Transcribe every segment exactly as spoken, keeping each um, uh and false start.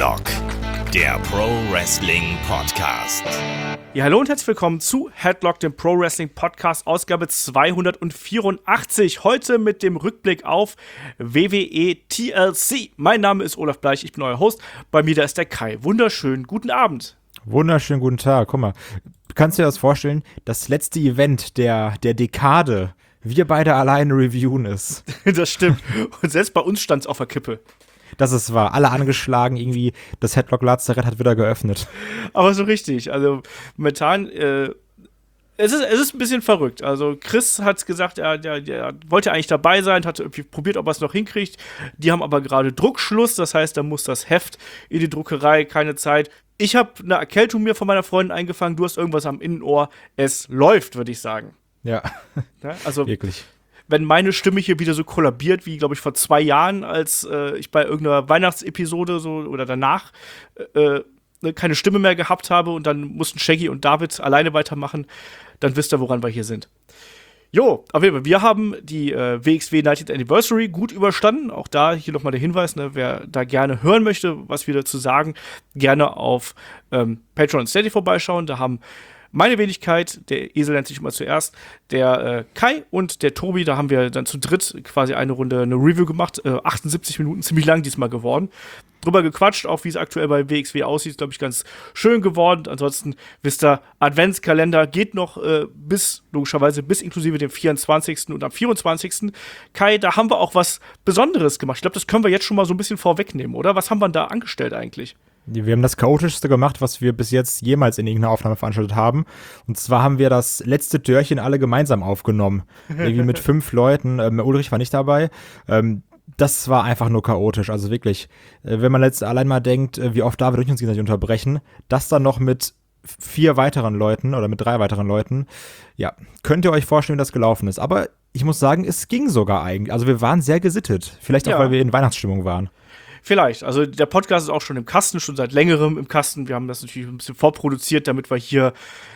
Headlock, der Pro Wrestling Podcast. Ja, hallo und herzlich willkommen zu Headlock, dem Pro Wrestling Podcast, Ausgabe zweihundertvierundachtzig. Heute mit dem Rückblick auf W W E T L C. Mein Name ist Olaf Bleich, ich bin euer Host. Bei mir da ist der Kai. Wunderschönen guten Abend. Wunderschönen guten Tag. Guck mal, kannst du dir das vorstellen? Das letzte Event der, der Dekade, wir beide alleine reviewen ist. Das stimmt. Und selbst bei uns stand es auf der Kippe. Das ist wahr. Alle angeschlagen, irgendwie das Headlock-Lazarett hat wieder geöffnet. Aber so richtig. Also momentan, äh, es ist, es ist ein bisschen verrückt. Also Chris hat gesagt, er, er, er wollte eigentlich dabei sein, hat irgendwie probiert, ob er es noch hinkriegt. Die haben aber gerade Druckschluss, das heißt, da muss das Heft in die Druckerei, keine Zeit. Ich habe eine Erkältung mir von meiner Freundin eingefangen, du hast irgendwas am Innenohr. Es läuft, würde ich sagen. Ja, ja also wirklich. Wenn meine Stimme hier wieder so kollabiert, wie, glaube ich, vor zwei Jahren, als äh, ich bei irgendeiner Weihnachtsepisode so oder danach äh, ne, keine Stimme mehr gehabt habe und dann mussten Shaggy und David alleine weitermachen, dann wisst ihr, woran wir hier sind. Jo, auf jeden Fall, wir haben die äh, W X W ninetieth Anniversary gut überstanden. Auch da hier nochmal der Hinweis, ne, wer da gerne hören möchte, was wir dazu sagen, gerne auf ähm, Patreon und Steady vorbeischauen. Da haben meine Wenigkeit, der Esel nennt sich immer zuerst, der äh, Kai und der Tobi, da haben wir dann zu dritt quasi eine Runde eine Review gemacht, äh, achtundsiebzig Minuten, ziemlich lang diesmal geworden. Drüber gequatscht, auch wie es aktuell bei W X W aussieht, glaube ich, ganz schön geworden. Ansonsten wisst ihr, Adventskalender geht noch äh, bis, logischerweise, bis inklusive dem vierundzwanzigsten und am vierundzwanzigsten Kai, da haben wir auch was Besonderes gemacht. Ich glaube, das können wir jetzt schon mal so ein bisschen vorwegnehmen, oder? Was haben wir da angestellt eigentlich? Wir haben das Chaotischste gemacht, was wir bis jetzt jemals in irgendeiner Aufnahme veranstaltet haben. Und zwar haben wir das letzte Türchen alle gemeinsam aufgenommen. Irgendwie mit fünf Leuten. Ähm, Ulrich war nicht dabei. Ähm, das war einfach nur chaotisch. Also wirklich, äh, wenn man jetzt allein mal denkt, äh, wie oft David und ich uns gegenseitig unterbrechen, das dann noch mit vier weiteren Leuten oder mit drei weiteren Leuten, ja, könnt ihr euch vorstellen, wie das gelaufen ist. Aber ich muss sagen, es ging sogar eigentlich. Also wir waren sehr gesittet. Vielleicht auch, Ja. weil wir in Weihnachtsstimmung waren. Vielleicht. Also der Podcast ist auch schon im Kasten, schon seit längerem im Kasten. Wir haben das natürlich ein bisschen vorproduziert, damit wir hier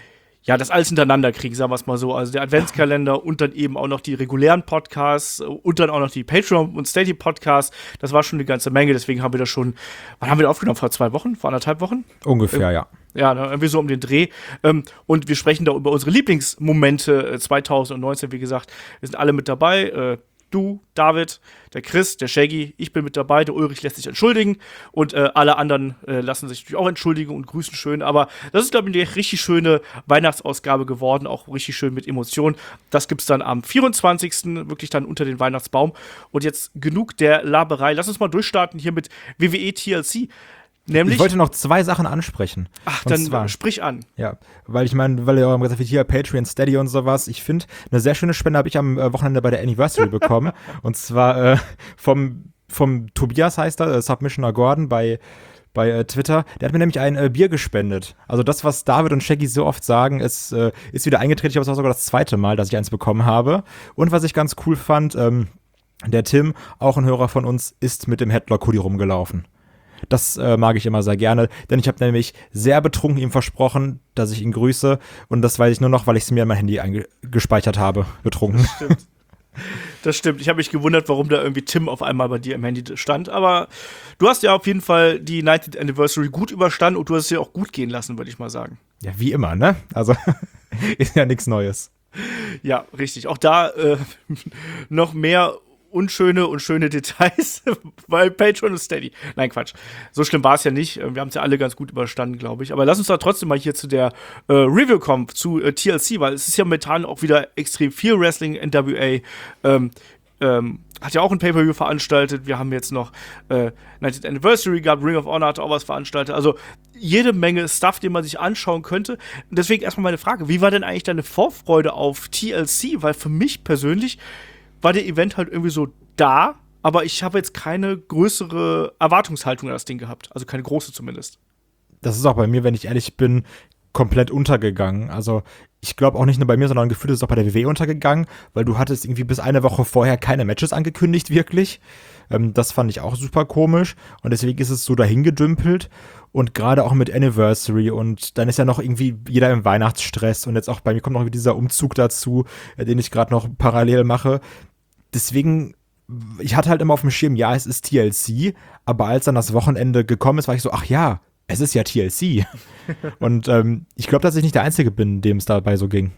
ja das alles hintereinander kriegen, sagen wir es mal so. Also der Adventskalender und dann eben auch noch die regulären Podcasts und dann auch noch die Patreon- und Steady-Podcasts. Das war schon eine ganze Menge, deswegen haben wir das schon, wann haben wir das aufgenommen? Vor zwei Wochen? Vor anderthalb Wochen? Ungefähr, ja. Ja, ne, irgendwie so um den Dreh. Ähm, und wir sprechen da über unsere Lieblingsmomente äh, zwanzig neunzehn, wie gesagt. Wir sind alle mit dabei. Äh, Du, David, der Chris, der Shaggy, ich bin mit dabei, der Ulrich lässt sich entschuldigen und äh, alle anderen äh, lassen sich natürlich auch entschuldigen und grüßen schön, aber das ist, glaube ich, eine richtig schöne Weihnachtsausgabe geworden, auch richtig schön mit Emotionen. Das gibt's dann am vierundzwanzigsten wirklich dann unter den Weihnachtsbaum. Und jetzt genug der Laberei. Lass uns mal durchstarten hier mit W W E T L C. Nämlich, ich wollte noch zwei Sachen ansprechen. Ach, und dann zwar, sprich an. Ja, weil ich meine, weil ihr auch gesagt habt, hier Patreon, Steady und sowas. Ich finde, eine sehr schöne Spende habe ich am äh, Wochenende bei der Anniversary bekommen. Und zwar äh, vom, vom Tobias heißt er, äh, Submissioner Gordon bei, bei äh, Twitter. Der hat mir nämlich ein äh, Bier gespendet. Also das, was David und Shaggy so oft sagen, ist, äh, ist wieder eingetreten. Ich glaube, es war sogar das zweite Mal, dass ich eins bekommen habe. Und was ich ganz cool fand, ähm, der Tim, auch ein Hörer von uns, ist mit dem Headlock-Hoodie rumgelaufen. Das äh, mag ich immer sehr gerne, denn ich habe nämlich sehr betrunken ihm versprochen, dass ich ihn grüße. Und das weiß ich nur noch, weil ich es mir in mein Handy eingespeichert habe, betrunken. Das stimmt. Das stimmt. Ich habe mich gewundert, warum da irgendwie Tim auf einmal bei dir im Handy stand. Aber du hast ja auf jeden Fall die ninetieth Anniversary gut überstanden und du hast es ja auch gut gehen lassen, würde ich mal sagen. Ja, wie immer, ne? Also ist ja nichts Neues. Ja, richtig. Auch da äh, noch mehr unschöne und schöne Details bei Patreon und Steady. Nein, Quatsch. So schlimm war es ja nicht. Wir haben es ja alle ganz gut überstanden, glaube ich. Aber lass uns da trotzdem mal hier zu der äh, Review kommen, zu äh, T L C, weil es ist ja momentan auch wieder extrem viel Wrestling. N W A ähm, ähm, hat ja auch ein Pay-Per-View veranstaltet. Wir haben jetzt noch äh, ninetieth Anniversary gehabt. Ring of Honor hat auch was veranstaltet. Also jede Menge Stuff, den man sich anschauen könnte. Und deswegen erstmal meine Frage. Wie war denn eigentlich deine Vorfreude auf T L C? Weil für mich persönlich war der Event halt irgendwie so da, aber ich habe jetzt keine größere Erwartungshaltung an das Ding gehabt. Also keine große zumindest. Das ist auch bei mir, wenn ich ehrlich bin, komplett untergegangen. Also ich glaube auch nicht nur bei mir, sondern gefühlt ist es auch bei der W W E untergegangen, weil du hattest irgendwie bis eine Woche vorher keine Matches angekündigt, wirklich. Ähm, das fand ich auch super komisch und deswegen ist es so dahingedümpelt. Und gerade auch mit Anniversary und dann ist ja noch irgendwie jeder im Weihnachtsstress und jetzt auch bei mir kommt noch dieser Umzug dazu, den ich gerade noch parallel mache. Deswegen ich hatte halt immer auf dem Schirm, ja, es ist T L C, aber als dann das Wochenende gekommen ist, war ich so, ach ja, es ist ja T L C. Und ähm, ich glaube, dass ich nicht der Einzige bin, dem es dabei so ging.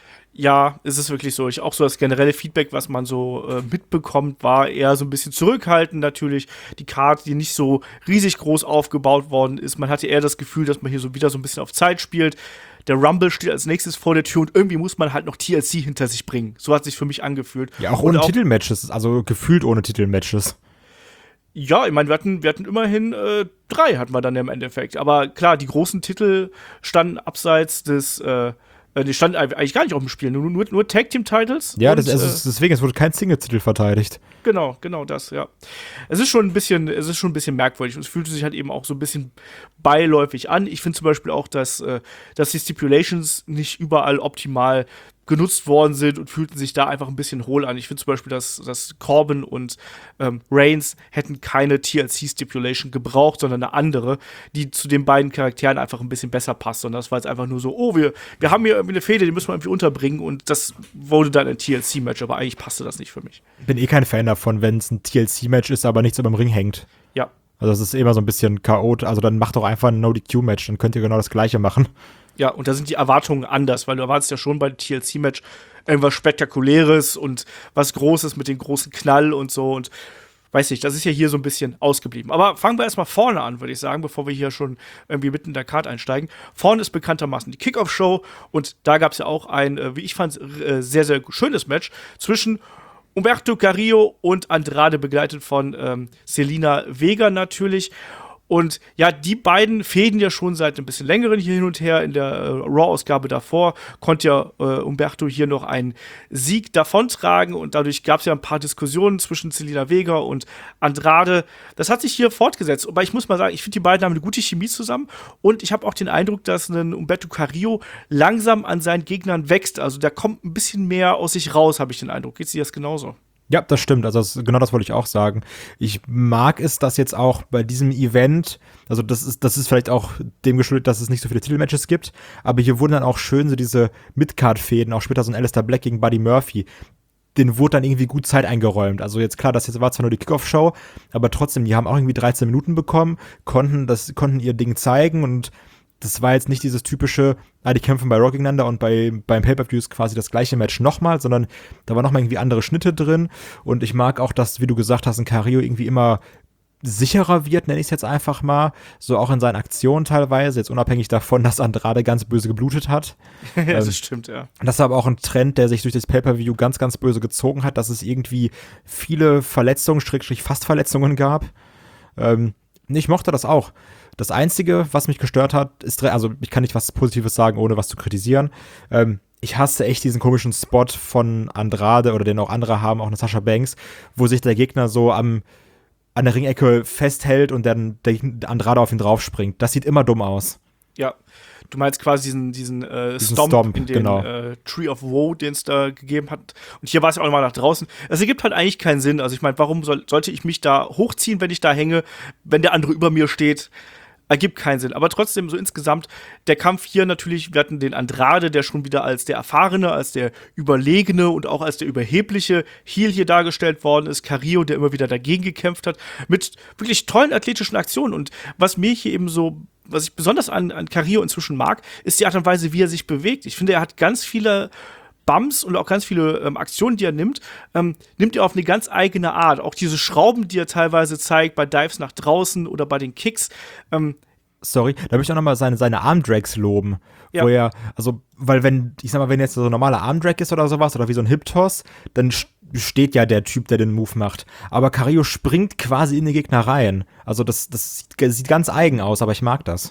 Ja, es ist wirklich so. Ich auch so das generelle Feedback, was man so äh, mitbekommt, war eher so ein bisschen zurückhaltend natürlich. Die Karte, die nicht so riesig groß aufgebaut worden ist. Man hatte eher das Gefühl, dass man hier so wieder so ein bisschen auf Zeit spielt. Der Rumble steht als nächstes vor der Tür und irgendwie muss man halt noch T L C hinter sich bringen. So hat es sich für mich angefühlt. Ja, auch ohne Titelmatches, also gefühlt ohne Titelmatches. Ja, ich meine, wir hatten, wir hatten immerhin äh, drei hatten wir dann im Endeffekt. Aber klar, die großen Titel standen abseits des äh, Die stand eigentlich gar nicht auf dem Spiel, nur, nur, nur Tag-Team-Titles. Ja, und, das, also äh, deswegen, es wurde kein Single-Titel verteidigt. Genau, genau das, ja. Es ist schon ein bisschen, es ist schon ein bisschen merkwürdig und es fühlte sich halt eben auch so ein bisschen beiläufig an. Ich finde zum Beispiel auch, dass, äh, dass die Stipulations nicht überall optimal genutzt worden sind und fühlten sich da einfach ein bisschen hohl an. Ich finde zum Beispiel, dass, dass Corbin und ähm, Reigns hätten keine T L C-Stipulation gebraucht, sondern eine andere, die zu den beiden Charakteren einfach ein bisschen besser passt. Und das war jetzt einfach nur so, oh, wir, wir haben hier irgendwie eine Fehde, die müssen wir irgendwie unterbringen und das wurde dann ein T L C-Match, aber eigentlich passte das nicht für mich. Bin eh kein Fan davon, wenn es ein T L C-Match ist, aber nichts über dem Ring hängt. Ja. Also das ist immer so ein bisschen chaotisch. Also dann macht doch einfach ein No-D Q-Match, dann könnt ihr genau das Gleiche machen. Ja, und da sind die Erwartungen anders, weil du erwartest ja schon bei dem T L C-Match irgendwas Spektakuläres und was Großes mit dem großen Knall und so und weiß nicht, das ist ja hier so ein bisschen ausgeblieben. Aber fangen wir erstmal vorne an, würde ich sagen, bevor wir hier schon irgendwie mitten in der Card einsteigen. Vorne ist bekanntermaßen die Kickoff-Show und da gab es ja auch ein, äh, wie ich fand, äh, sehr, sehr schönes Match zwischen Humberto Carrillo und Andrade, begleitet von ähm, Zelina Vega natürlich. Und ja, die beiden fäden ja schon seit ein bisschen längeren hier hin und her. In der äh, Raw-Ausgabe davor konnte ja äh, Humberto hier noch einen Sieg davontragen und dadurch gab es ja ein paar Diskussionen zwischen Zelina Vega und Andrade. Das hat sich hier fortgesetzt. Aber ich muss mal sagen, ich finde, die beiden haben eine gute Chemie zusammen und ich habe auch den Eindruck, dass ein Humberto Carrillo langsam an seinen Gegnern wächst. Also da kommt ein bisschen mehr aus sich raus, habe ich den Eindruck. Geht dir das genauso? Ja, das stimmt. Also das, genau das wollte ich auch sagen. Ich mag es, dass jetzt auch bei diesem Event, also das ist, das ist vielleicht auch dem geschuldet, dass es nicht so viele Titelmatches gibt, aber hier wurden dann auch schön so diese Mid-Card-Fäden, auch später so ein Alistair Black gegen Buddy Murphy, denen wurde dann irgendwie gut Zeit eingeräumt. Also jetzt klar, das jetzt war zwar nur die Kickoff-Show, aber trotzdem, die haben auch irgendwie dreizehn Minuten bekommen, konnten das, konnten ihr Ding zeigen und das war jetzt nicht dieses typische, ah, die kämpfen bei Raw gegeneinander und bei, beim Pay-Per-View ist quasi das gleiche Match nochmal, sondern da waren nochmal irgendwie andere Schnitte drin. Und ich mag auch, dass, wie du gesagt hast, ein Carrillo irgendwie immer sicherer wird, nenne ich es jetzt einfach mal. So auch in seinen Aktionen teilweise, jetzt unabhängig davon, dass Andrade ganz böse geblutet hat. Ja, das ähm, stimmt, ja. Das ist aber auch ein Trend, der sich durch das Pay-Per-View ganz, ganz böse gezogen hat, dass es irgendwie viele Verletzungen, Schrägstrich Fastverletzungen gab. Ähm, ich mochte das auch. Das Einzige, was mich gestört hat, ist, also ich kann nicht was Positives sagen, ohne was zu kritisieren. Ähm, ich hasse echt diesen komischen Spot von Andrade oder den auch andere haben, auch eine Sasha Banks, wo sich der Gegner so am, an der Ringecke festhält und dann der Andrade auf ihn draufspringt. Das sieht immer dumm aus. Ja, du meinst quasi diesen, diesen, äh, diesen Stomp, Stomp in den genau. äh, Tree of Woe, den es da gegeben hat. Und hier war es ja auch nochmal nach draußen. Es ergibt halt eigentlich keinen Sinn. Also ich meine, warum soll, sollte ich mich da hochziehen, wenn ich da hänge, wenn der andere über mir steht? Ergibt keinen Sinn. Aber trotzdem, so insgesamt, der Kampf hier natürlich, wir hatten den Andrade, der schon wieder als der Erfahrene, als der Überlegene und auch als der Überhebliche Heel hier dargestellt worden ist. Carrillo, der immer wieder dagegen gekämpft hat, mit wirklich tollen athletischen Aktionen. Und was mir hier eben so, was ich besonders an, an Carrillo inzwischen mag, ist die Art und Weise, wie er sich bewegt. Ich finde, er hat ganz viele Bumps und auch ganz viele ähm, Aktionen, die er nimmt, ähm, nimmt er auf eine ganz eigene Art. Auch diese Schrauben, die er teilweise zeigt, bei Dives nach draußen oder bei den Kicks. Ähm, Sorry, da möchte ich auch nochmal seine, seine Armdrags loben. Ja. Wo er, also, weil wenn, ich sag mal, wenn jetzt so ein normaler Armdrag ist oder sowas, oder wie so ein Hip-Toss, dann steht ja der Typ, der den Move macht. Aber Carrillo springt quasi in den Gegner rein. Also das, das sieht, sieht ganz eigen aus, aber ich mag das.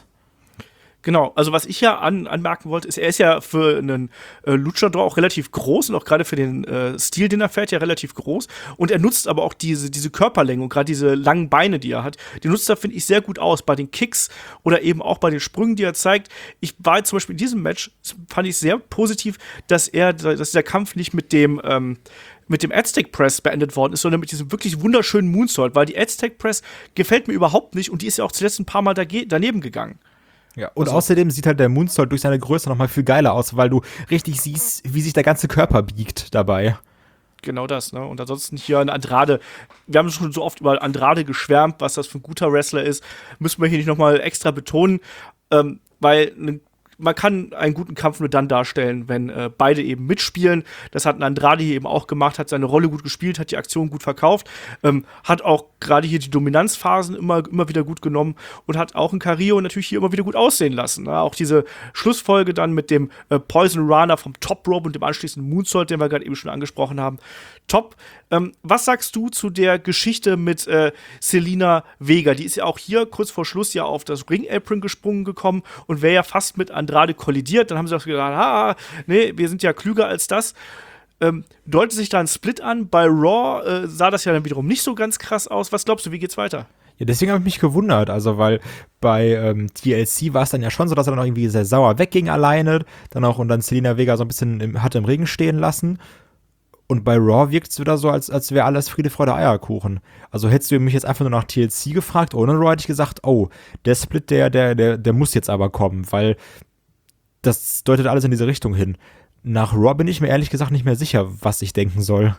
Genau, also was ich ja an, anmerken wollte, ist, er ist ja für einen äh, Luchador auch relativ groß und auch gerade für den äh, Stil, den er fährt, ja relativ groß. Und er nutzt aber auch diese, diese Körperlänge und gerade diese langen Beine, die er hat, die nutzt er, finde ich, sehr gut aus bei den Kicks oder eben auch bei den Sprüngen, die er zeigt. Ich war jetzt zum Beispiel in diesem Match, fand ich sehr positiv, dass er, dass der Kampf nicht mit dem ähm, mit dem Aztec Press beendet worden ist, sondern mit diesem wirklich wunderschönen Moonsault, weil die Aztec Press gefällt mir überhaupt nicht und die ist ja auch zuletzt ein paar Mal dage- daneben gegangen. Ja, und also, außerdem sieht halt der Moonsault durch seine Größe noch mal viel geiler aus, weil du richtig siehst, wie sich der ganze Körper biegt dabei. Genau das, ne? Und ansonsten hier ein Andrade. Wir haben schon so oft über Andrade geschwärmt, was das für ein guter Wrestler ist. Müssen wir hier nicht nochmal extra betonen, ähm, weil ne, man kann einen guten Kampf nur dann darstellen, wenn äh, beide eben mitspielen. Das hat ein Andrade hier eben auch gemacht, hat seine Rolle gut gespielt, hat die Aktion gut verkauft, ähm, hat auch gerade hier die Dominanzphasen immer, immer wieder gut genommen und hat auch ein Carrillo natürlich hier immer wieder gut aussehen lassen. Ne? Auch diese Schlussfolge dann mit dem äh, Poison Rana vom Top Rope und dem anschließenden Moonsault, den wir gerade eben schon angesprochen haben. Top. Ähm, was sagst du zu der Geschichte mit äh, Zelina Vega? Die ist ja auch hier kurz vor Schluss ja auf das Ring-Apron gesprungen gekommen und wäre ja fast mit Andrade kollidiert. Dann haben sie auch gedacht, ha, nee, wir sind ja klüger als das. Ähm, deutet sich da ein Split an. Bei Raw äh, sah das ja dann wiederum nicht so ganz krass aus. Was glaubst du, wie geht's weiter? Ja, deswegen habe ich mich gewundert, also weil bei ähm, T L C war es dann ja schon so, dass er dann auch irgendwie sehr sauer wegging alleine, dann auch und dann Zelina Vega so ein bisschen im, hat im Regen stehen lassen. Und bei Raw wirkt es wieder so, als, als wäre alles Friede, Freude, Eierkuchen. Also hättest du mich jetzt einfach nur nach T L C gefragt, ohne Raw hätte ich gesagt, oh, der Split, der, der, der, der muss jetzt aber kommen, weil das deutet alles in diese Richtung hin. Nach Raw bin ich mir ehrlich gesagt nicht mehr sicher, was ich denken soll.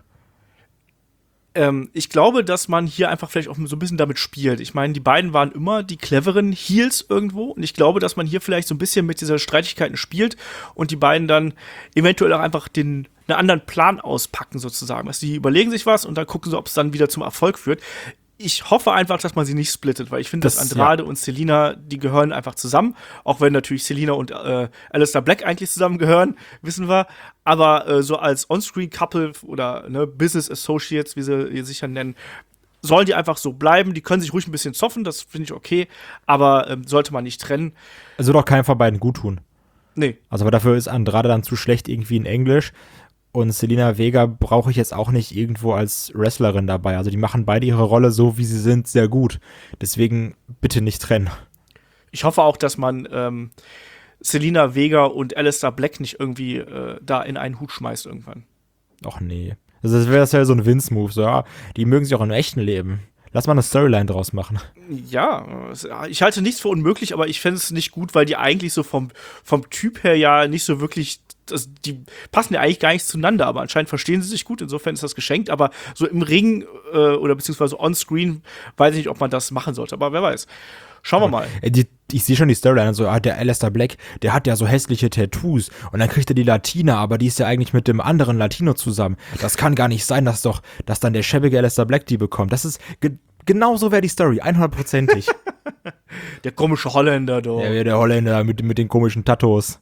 Ähm, ich glaube, dass man hier einfach vielleicht auch so ein bisschen damit spielt. Ich meine, die beiden waren immer die cleveren Heels irgendwo. Und ich glaube, dass man hier vielleicht so ein bisschen mit dieser Streitigkeiten spielt und die beiden dann eventuell auch einfach den einen anderen Plan auspacken sozusagen. Also die überlegen sich was und dann gucken sie, ob es dann wieder zum Erfolg führt. Ich hoffe einfach, dass man sie nicht splittet, weil ich finde, Das, dass Andrade ja. und Zelina, die gehören einfach zusammen. Auch wenn natürlich Zelina und äh, Aleister Black eigentlich zusammen gehören, wissen wir. Aber äh, so als On-Screen-Couple oder ne, Business Associates, wie sie wie sie sich ja nennen, sollen die einfach so bleiben. Die können sich ruhig ein bisschen zoffen, das finde ich okay. Aber ähm, sollte man nicht trennen. Es wird auch keinem von beiden gut tun. Nee. Also aber dafür ist Andrade dann zu schlecht irgendwie in Englisch. Und Zelina Vega brauche ich jetzt auch nicht irgendwo als Wrestlerin dabei. Also die machen beide ihre Rolle so, wie sie sind, sehr gut. Deswegen bitte nicht trennen. Ich hoffe auch, dass man ähm, Zelina Vega und Aleister Black nicht irgendwie äh, da in einen Hut schmeißt irgendwann. Och nee. Also das wäre das ja so ein Vince-Move. So, ja, die mögen sich auch im echten Leben. Lass mal eine Storyline draus machen. Ja, ich halte nichts für unmöglich, aber ich fände es nicht gut, weil die eigentlich so vom, vom Typ her ja nicht so wirklich, das, die passen ja eigentlich gar nicht zueinander, aber anscheinend verstehen sie sich gut, insofern ist das geschenkt, aber so im Ring äh, oder beziehungsweise on-screen weiß ich nicht, ob man das machen sollte, aber wer weiß. Schauen wir mal. Die, ich sehe schon die Storyline, so, ah, der Aleister Black, der hat ja so hässliche Tattoos und dann kriegt er die Latina, aber die ist ja eigentlich mit dem anderen Latino zusammen. Das kann gar nicht sein, dass doch, dass dann der schäbige Aleister Black die bekommt. Das ist, ge- genau so wäre die Story, hundertprozentig. Der komische Holländer, doch. Ja, der Holländer mit, mit den komischen Tattoos.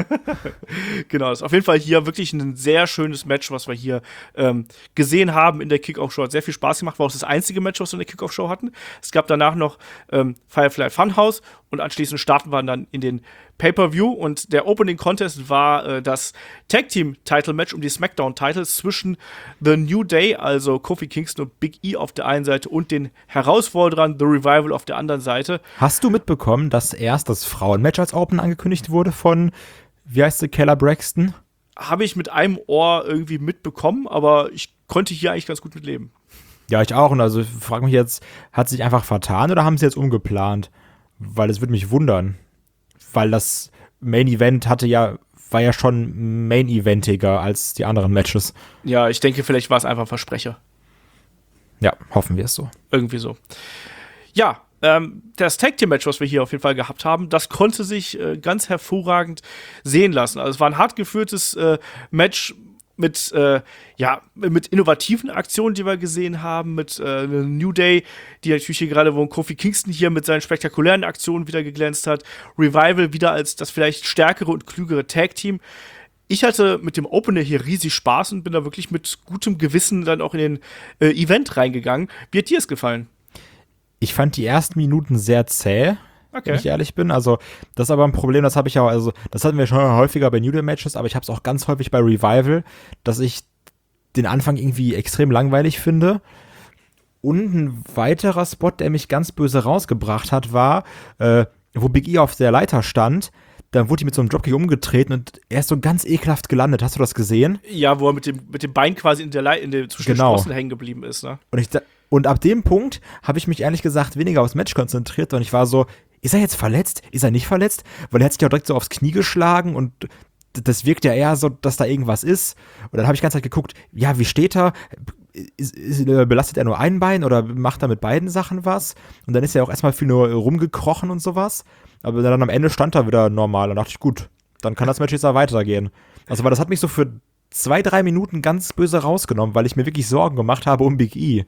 Genau, das ist auf jeden Fall hier wirklich ein sehr schönes Match, was wir hier ähm, gesehen haben in der Kickoff-Show. Hat sehr viel Spaß gemacht, war auch das einzige Match, was wir in der Kickoff-Show hatten. Es gab danach noch ähm, Firefly Funhouse und anschließend starten wir dann in den Pay-Per-View und der Opening Contest war äh, das Tag-Team-Title-Match um die SmackDown-Titles zwischen The New Day, also Kofi Kingston und Big E auf der einen Seite und den Herausforderern The Revival auf der anderen Seite. Hast du mitbekommen, dass erst das Frauenmatch als Open angekündigt wurde von, wie heißt sie, Keller Braxton? Habe ich mit einem Ohr irgendwie mitbekommen, aber ich konnte hier eigentlich ganz gut mit leben. Ja, ich auch. Und also ich frage mich jetzt, hat sich einfach vertan oder haben sie jetzt umgeplant? Weil es würde mich wundern. Weil das Main Event hatte ja, war ja schon Main Eventiger als die anderen Matches. Ja, ich denke, vielleicht war es einfach ein Versprecher. Ja, hoffen wir es so. Irgendwie so. Ja, ähm, das Tag-Team-Match, was wir hier auf jeden Fall gehabt haben, das konnte sich äh, ganz hervorragend sehen lassen. Also es war ein hart geführtes äh, Match mit, äh, ja, mit innovativen Aktionen, die wir gesehen haben, mit äh, New Day, die natürlich hier gerade, wo Kofi Kingston hier mit seinen spektakulären Aktionen wieder geglänzt hat, Revival wieder als das vielleicht stärkere und klügere Tag-Team. Ich hatte mit dem Opener hier riesig Spaß und bin da wirklich mit gutem Gewissen dann auch in den äh, Event reingegangen. Wie hat dir es gefallen? Ich fand die ersten Minuten sehr zäh. Okay. Wenn ich ehrlich bin. Also, das ist aber ein Problem, das habe ich auch, also, das hatten wir schon häufiger bei New Day Matches, aber ich habe es auch ganz häufig bei Revival, dass ich den Anfang irgendwie extrem langweilig finde. Und ein weiterer Spot, der mich ganz böse rausgebracht hat, war, äh, wo Big E auf der Leiter stand, dann wurde die mit so einem Dropkick umgetreten und er ist so ganz ekelhaft gelandet. Hast du das gesehen? Ja, wo er mit dem, mit dem Bein quasi in der, Le- in der zwischen Genau. den Sprossen hängen geblieben ist, ne? Und ich Und ab dem Punkt habe ich mich ehrlich gesagt weniger aufs Match konzentriert und ich war so, ist er jetzt verletzt? Ist er nicht verletzt? Weil er hat sich ja direkt so aufs Knie geschlagen und das wirkt ja eher so, dass da irgendwas ist. Und dann habe ich die ganze Zeit geguckt, ja, wie steht er? Ist, ist, belastet er nur ein Bein oder macht er mit beiden Sachen was? Und dann ist er auch erstmal viel nur rumgekrochen und sowas. Aber dann am Ende stand er wieder normal. Und dachte ich, gut, dann kann das Match jetzt da weitergehen. Also, weil das hat mich so für zwei, drei Minuten ganz böse rausgenommen, weil ich mir wirklich Sorgen gemacht habe um Big E.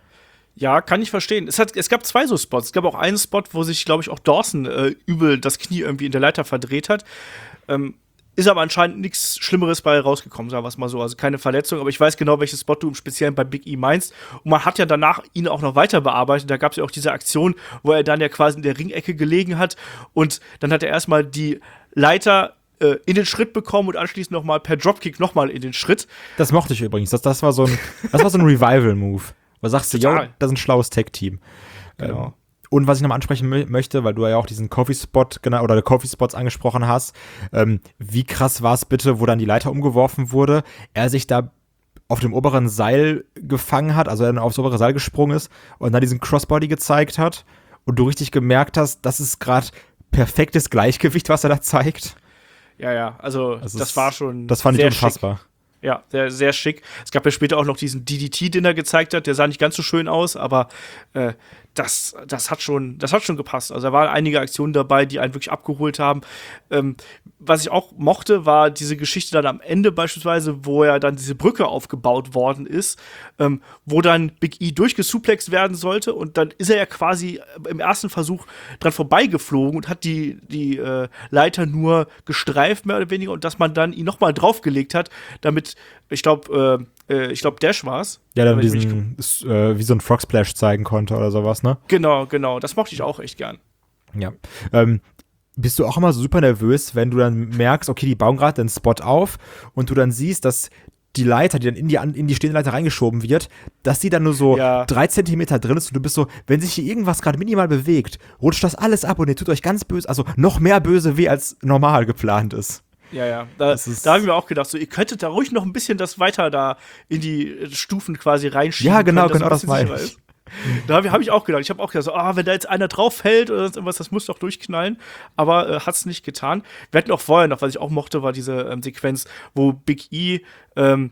Ja, kann ich verstehen. Es, hat, es gab zwei so Spots. Es gab auch einen Spot, wo sich, glaube ich, auch Dawson äh, übel das Knie irgendwie in der Leiter verdreht hat. Ähm, ist aber anscheinend nichts Schlimmeres bei rausgekommen, sagen wir es mal so. Also keine Verletzung, aber ich weiß genau, welchen Spot du im Speziellen bei Big E meinst. Und man hat ja danach ihn auch noch weiter bearbeitet. Da gab es ja auch diese Aktion, wo er dann ja quasi in der Ringecke gelegen hat. Und dann hat er erstmal die Leiter äh, in den Schritt bekommen und anschließend noch mal per Dropkick noch mal in den Schritt. Das mochte ich übrigens. Das, das war so ein, das war so ein Revival-Move. Da sagst du, ja, das ist ein schlaues Tech-Team. Genau. Ähm, und was ich noch mal ansprechen mö- möchte, weil du ja auch diesen Coffee-Spot genau, oder Coffee-Spots angesprochen hast, ähm, wie krass war es bitte, wo dann die Leiter umgeworfen wurde, er sich da auf dem oberen Seil gefangen hat, also er dann aufs obere Seil gesprungen ist und dann diesen Crossbody gezeigt hat und du richtig gemerkt hast, das ist gerade perfektes Gleichgewicht, was er da zeigt. Ja, ja, also, also das es, war schon Das fand ich unfassbar. Schick. Ja, sehr, sehr schick. Es gab ja später auch noch diesen D D T, den er gezeigt hat. Der sah nicht ganz so schön aus, aber äh, das, das, hat schon, das hat schon gepasst. Also da waren einige Aktionen dabei, die einen wirklich abgeholt haben. Ähm, was ich auch mochte, war diese Geschichte dann am Ende beispielsweise, wo ja dann diese Brücke aufgebaut worden ist, ähm, wo dann Big E durchgesuplext werden sollte. Und dann ist er ja quasi im ersten Versuch dran vorbeigeflogen und hat die, die äh, Leiter nur gestreift, mehr oder weniger. Und dass man dann ihn noch mal draufgelegt hat, damit, ich glaube, äh, äh, ich glaube, Dash war's. Ja, dann diesen, äh, wie so ein Frog Splash zeigen konnte oder sowas, ne? Genau, genau. Das mochte ich auch echt gern. Ja. Ähm, bist du auch immer so super nervös, wenn du dann merkst, okay, die bauen gerade den Spot auf und du dann siehst, dass die Leiter, die dann in die, in die stehende Leiter reingeschoben wird, dass die dann nur so ja. drei Zentimeter drin ist und du bist so, wenn sich hier irgendwas gerade minimal bewegt, rutscht das alles ab und ihr tut euch ganz böse, also noch mehr böse weh als normal geplant ist. Ja, ja. Da, da haben wir auch gedacht, so, ihr könntet da ruhig noch ein bisschen das weiter da in die Stufen quasi reinschieben. Ja, genau, können, genau das meine ich. Ist. Da habe hab ich auch gedacht. Ich habe auch gedacht, so, ah, wenn da jetzt einer drauf fällt oder irgendwas, das muss doch durchknallen. Aber äh, hat's nicht getan. Wir hatten auch vorher noch, was ich auch mochte, war diese ähm, Sequenz, wo Big E ähm,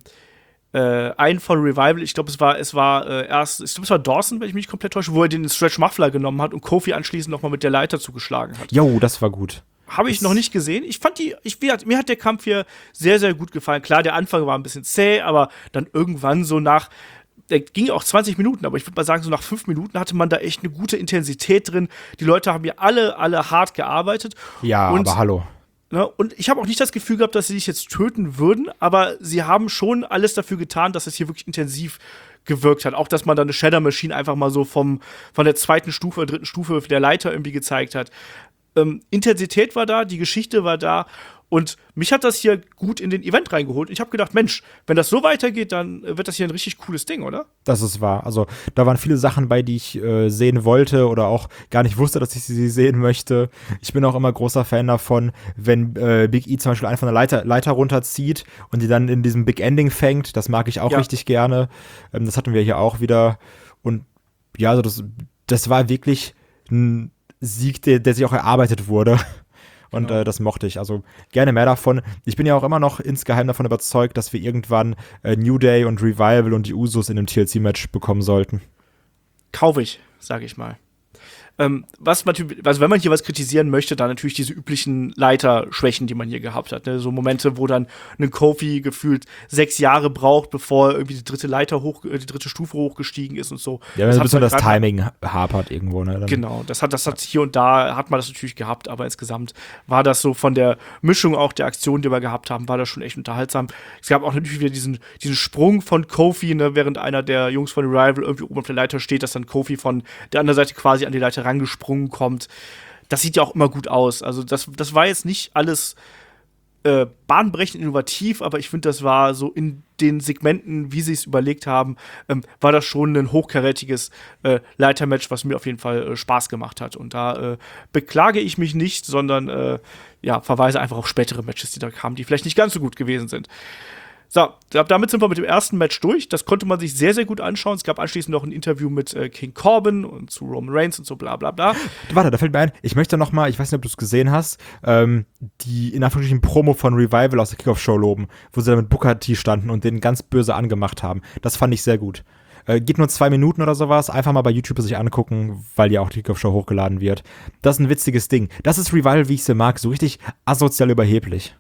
äh, einen von Revival, ich glaube, es war, es war äh, erst, ich glaube, es war Dawson, wenn ich mich nicht komplett täusche, wo er den Stretch Muffler genommen hat und Kofi anschließend noch mal mit der Leiter zugeschlagen hat. Jo, das war gut. Habe ich noch nicht gesehen. Ich fand die, ich, mir hat der Kampf hier sehr, sehr gut gefallen. Klar, der Anfang war ein bisschen zäh, aber dann irgendwann so nach, der ging auch zwanzig Minuten, aber ich würde mal sagen, so nach fünf Minuten hatte man da echt eine gute Intensität drin. Die Leute haben ja alle, alle hart gearbeitet. Ja, und, aber hallo. Ne, und ich habe auch nicht das Gefühl gehabt, dass sie sich jetzt töten würden, aber sie haben schon alles dafür getan, dass es hier wirklich intensiv gewirkt hat. Auch, dass man dann eine Shadow Machine einfach mal so vom, von der zweiten Stufe, dritten Stufe der Leiter irgendwie gezeigt hat. Ähm, Intensität war da, die Geschichte war da und mich hat das hier gut in den Event reingeholt. Ich habe gedacht, Mensch, wenn das so weitergeht, dann wird das hier ein richtig cooles Ding, oder? Das ist wahr. Also da waren viele Sachen bei, die ich äh, sehen wollte oder auch gar nicht wusste, dass ich sie sehen möchte. Ich bin auch immer großer Fan davon, wenn äh, Big E zum Beispiel einfach eine Leiter, Leiter runterzieht und die dann in diesem Big Ending fängt. Das mag ich auch ja. richtig gerne. Ähm, das hatten wir hier auch wieder. Und ja, also das, das war wirklich ein Sieg, der, der sich auch erarbeitet wurde. Und genau. äh, das mochte ich. Also gerne mehr davon. Ich bin ja auch immer noch insgeheim davon überzeugt, dass wir irgendwann äh, New Day und Revival und die Usos in einem T L C-Match bekommen sollten. Kaufe ich, sage ich mal. Ähm, was man, also wenn man hier was kritisieren möchte, dann natürlich diese üblichen Leiterschwächen, die man hier gehabt hat. Ne? So Momente, wo dann ein Kofi gefühlt sechs Jahre braucht, bevor irgendwie die dritte Leiter hoch, die dritte Stufe hochgestiegen ist und so. Ja, wenn ein bisschen das Timing hapert irgendwo. Ne? Dann genau, das hat, das hat hier und da hat man das natürlich gehabt, aber insgesamt war das so von der Mischung auch der Aktionen, die wir gehabt haben, war das schon echt unterhaltsam. Es gab auch natürlich wieder diesen, diesen Sprung von Kofi, ne, während einer der Jungs von Revival irgendwie oben auf der Leiter steht, dass dann Kofi von der anderen Seite quasi an die Leiter rangesprungen kommt. Das sieht ja auch immer gut aus. Also das, das war jetzt nicht alles äh, bahnbrechend innovativ, aber ich finde, das war so in den Segmenten, wie sie es überlegt haben, ähm, war das schon ein hochkarätiges äh, Leitermatch, was mir auf jeden Fall äh, Spaß gemacht hat. Und da äh, beklage ich mich nicht, sondern äh, ja, verweise einfach auf spätere Matches, die da kamen, die vielleicht nicht ganz so gut gewesen sind. So, damit sind wir mit dem ersten Match durch. Das konnte man sich sehr, sehr gut anschauen. Es gab anschließend noch ein Interview mit äh, King Corbin und zu Roman Reigns und so bla bla bla. Warte, da fällt mir ein, ich möchte noch mal, ich weiß nicht, ob du es gesehen hast, ähm, die in Anführungsstrichen Promo von Revival aus der Kickoff-Show loben, wo sie da mit Booker T standen und den ganz böse angemacht haben. Das fand ich sehr gut. Äh, geht nur zwei Minuten oder sowas. Einfach mal bei YouTube sich angucken, weil ja auch die Kickoff-Show hochgeladen wird. Das ist ein witziges Ding. Das ist Revival, wie ich sie mag. So richtig asozial überheblich.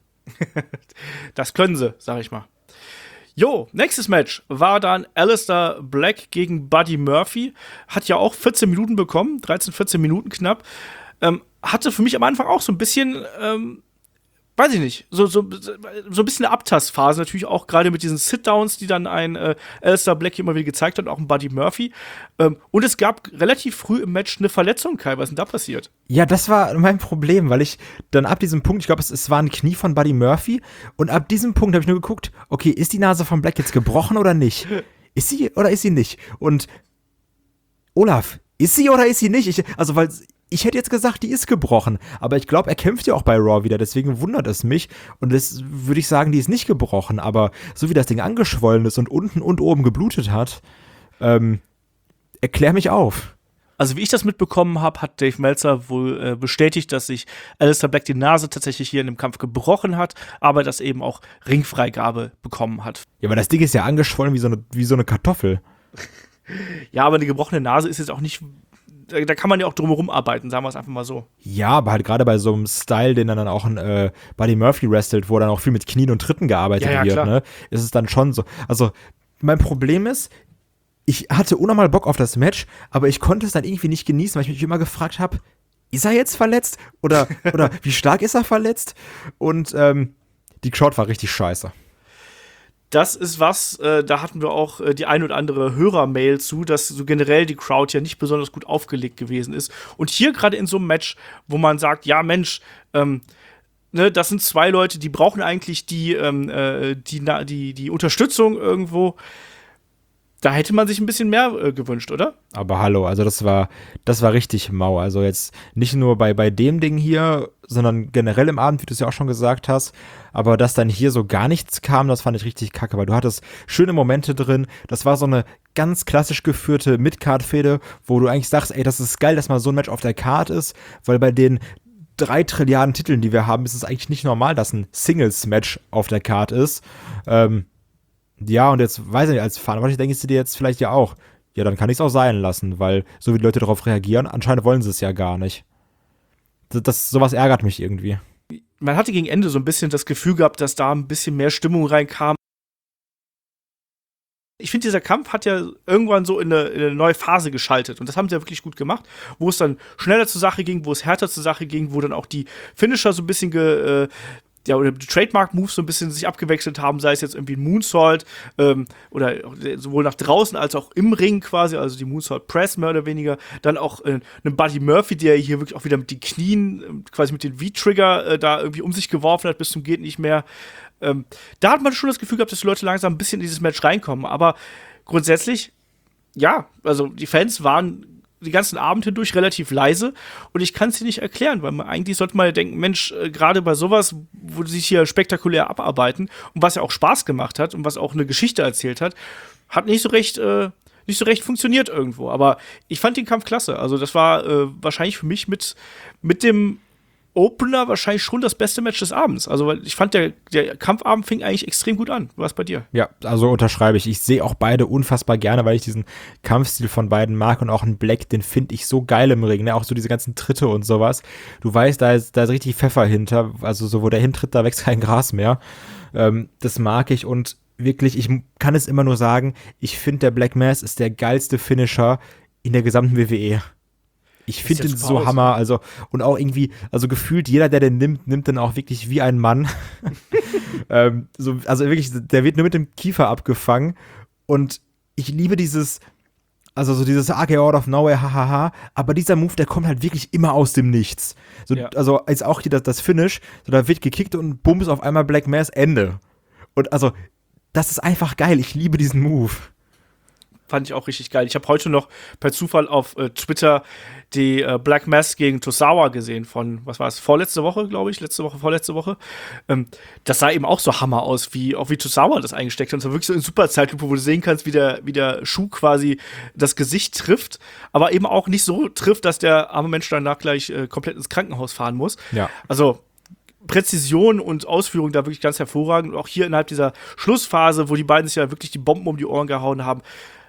Das können sie, sag ich mal. Jo, nächstes Match war dann Aleister Black gegen Buddy Murphy. Hat ja auch vierzehn Minuten bekommen, dreizehn, vierzehn Minuten knapp. Ähm, hatte für mich am Anfang auch so ein bisschen, ähm, weiß ich nicht, so, so, so ein bisschen eine Abtastphase. Natürlich auch gerade mit diesen Sit-Downs, die dann ein äh, Aleister Black immer wieder gezeigt hat, auch ein Buddy Murphy. Ähm, und es gab relativ früh im Match eine Verletzung, Kai. Was ist denn da passiert? Ja, das war mein Problem, weil ich dann ab diesem Punkt, ich glaube, es, es war ein Knie von Buddy Murphy, und ab diesem Punkt habe ich nur geguckt, okay, ist die Nase von Black jetzt gebrochen oder nicht? Ist sie oder ist sie nicht? Und Olaf, ist sie oder ist sie nicht? Ich, also, weil ich hätte jetzt gesagt, die ist gebrochen, aber ich glaube, er kämpft ja auch bei Raw wieder, deswegen wundert es mich, und das würde ich sagen, die ist nicht gebrochen, aber so wie das Ding angeschwollen ist und unten und oben geblutet hat, ähm, erklär mich auf. Also wie ich das mitbekommen habe, hat Dave Meltzer wohl äh, bestätigt, dass sich Aleister Black die Nase tatsächlich hier in dem Kampf gebrochen hat, aber dass eben auch Ringfreigabe bekommen hat. Ja, aber das Ding ist ja angeschwollen wie so eine, wie so eine Kartoffel. Ja, aber eine gebrochene Nase ist jetzt auch nicht, da, da kann man ja auch drumherum arbeiten, sagen wir es einfach mal so. Ja, aber halt gerade bei so einem Style, den dann auch ein äh, Buddy Murphy wrestelt, wo dann auch viel mit Knien und Tritten gearbeitet ja, ja, wird, klar. ne, ist es dann schon so. Also mein Problem ist, ich hatte unnormal Bock auf das Match, aber ich konnte es dann irgendwie nicht genießen, weil ich mich immer gefragt habe, ist er jetzt verletzt? Oder, oder wie stark ist er verletzt? Und ähm, die Crowd war richtig scheiße. Das ist was, äh, da hatten wir auch äh, die ein oder andere Hörermail zu, dass so generell die Crowd ja nicht besonders gut aufgelegt gewesen ist. Und hier gerade in so einem Match, wo man sagt, ja Mensch, ähm, ne, das sind zwei Leute, die brauchen eigentlich die, ähm, äh, die, na, die, die Unterstützung irgendwo. Da hätte man sich ein bisschen mehr äh, gewünscht, oder? Aber hallo, also das war, das war richtig mau. Also jetzt nicht nur bei, bei dem Ding hier, sondern generell im Abend, wie du es ja auch schon gesagt hast. Aber dass dann hier so gar nichts kam, das fand ich richtig kacke, weil du hattest schöne Momente drin. Das war so eine ganz klassisch geführte Mid-Card-Fehde, wo du eigentlich sagst, ey, das ist geil, dass mal so ein Match auf der Card ist, weil bei den drei Trilliarden Titeln, die wir haben, ist es eigentlich nicht normal, dass ein Singles-Match auf der Card ist. Ähm, Ja, und jetzt, weiß ich nicht, als Verantwortlich denkst du dir jetzt vielleicht ja auch, ja, dann kann ich es auch sein lassen, weil so wie die Leute darauf reagieren, anscheinend wollen sie es ja gar nicht. Das, das, sowas ärgert mich irgendwie. Man hatte gegen Ende so ein bisschen das Gefühl gehabt, dass da ein bisschen mehr Stimmung reinkam. Ich finde, dieser Kampf hat ja irgendwann so in eine, in eine neue Phase geschaltet. Und das haben sie ja wirklich gut gemacht, wo es dann schneller zur Sache ging, wo es härter zur Sache ging, wo dann auch die Finisher so ein bisschen ge, äh, ja, oder die Trademark-Moves so ein bisschen sich abgewechselt haben, sei es jetzt irgendwie ein Moonsault ähm, oder sowohl nach draußen als auch im Ring quasi, also die Moonsault-Press mehr oder weniger. Dann auch äh, einen Buddy Murphy, der hier wirklich auch wieder mit den Knien, äh, quasi mit den V-Trigger äh, da irgendwie um sich geworfen hat, bis zum geht nicht mehr. Ähm, da hat man schon das Gefühl gehabt, dass die Leute langsam ein bisschen in dieses Match reinkommen. Aber grundsätzlich, ja, also die Fans waren den ganzen Abend hindurch relativ leise, und ich kann es dir nicht erklären, weil man eigentlich sollte man ja denken, Mensch, äh, gerade bei sowas, wo die sich hier spektakulär abarbeiten und was ja auch Spaß gemacht hat und was auch eine Geschichte erzählt hat, hat nicht so recht, äh, nicht so recht funktioniert irgendwo. Aber ich fand den Kampf klasse. Also das war äh, wahrscheinlich für mich mit, mit dem Opener wahrscheinlich schon das beste Match des Abends. Also weil ich fand, der, der Kampfabend fing eigentlich extrem gut an. Was bei dir? Ja, also unterschreibe ich. Ich sehe auch beide unfassbar gerne, weil ich diesen Kampfstil von beiden mag, und auch einen Black, den finde ich so geil im Ring, ne? Auch so diese ganzen Tritte und sowas. Du weißt, da ist, da ist richtig Pfeffer hinter. Also so, wo der hintritt, da wächst kein Gras mehr. Ähm, das mag ich, und wirklich, ich kann es immer nur sagen, ich finde, der Black Mass ist der geilste Finisher in der gesamten W W E. Ich finde den so Hammer, also, und auch irgendwie, also gefühlt jeder, der den nimmt, nimmt den auch wirklich wie ein Mann. ähm, so, also wirklich, der wird nur mit dem Kiefer abgefangen, und ich liebe dieses, also so dieses A K out of nowhere, hahaha, aber dieser Move, der kommt halt wirklich immer aus dem Nichts. So, ja. Also jetzt auch hier das, das Finish, so da wird gekickt und bums, auf einmal Black Mass, Ende. Und also, das ist einfach geil, ich liebe diesen Move. fand ich auch richtig geil. Ich habe heute noch per Zufall auf äh, Twitter die äh, Black Mass gegen Tozawa gesehen von, was war es, vorletzte Woche, glaube ich, letzte Woche, vorletzte Woche. Ähm, das sah eben auch so Hammer aus, wie auch wie Tozawa das eingesteckt hat. Und es war wirklich so in super Zeitlupe, wo du sehen kannst, wie der, wie der Schuh quasi das Gesicht trifft, aber eben auch nicht so trifft, dass der arme Mensch danach gleich äh, komplett ins Krankenhaus fahren muss. Ja. Also Präzision und Ausführung da wirklich ganz hervorragend. Und auch hier innerhalb dieser Schlussphase, wo die beiden sich ja wirklich die Bomben um die Ohren gehauen haben,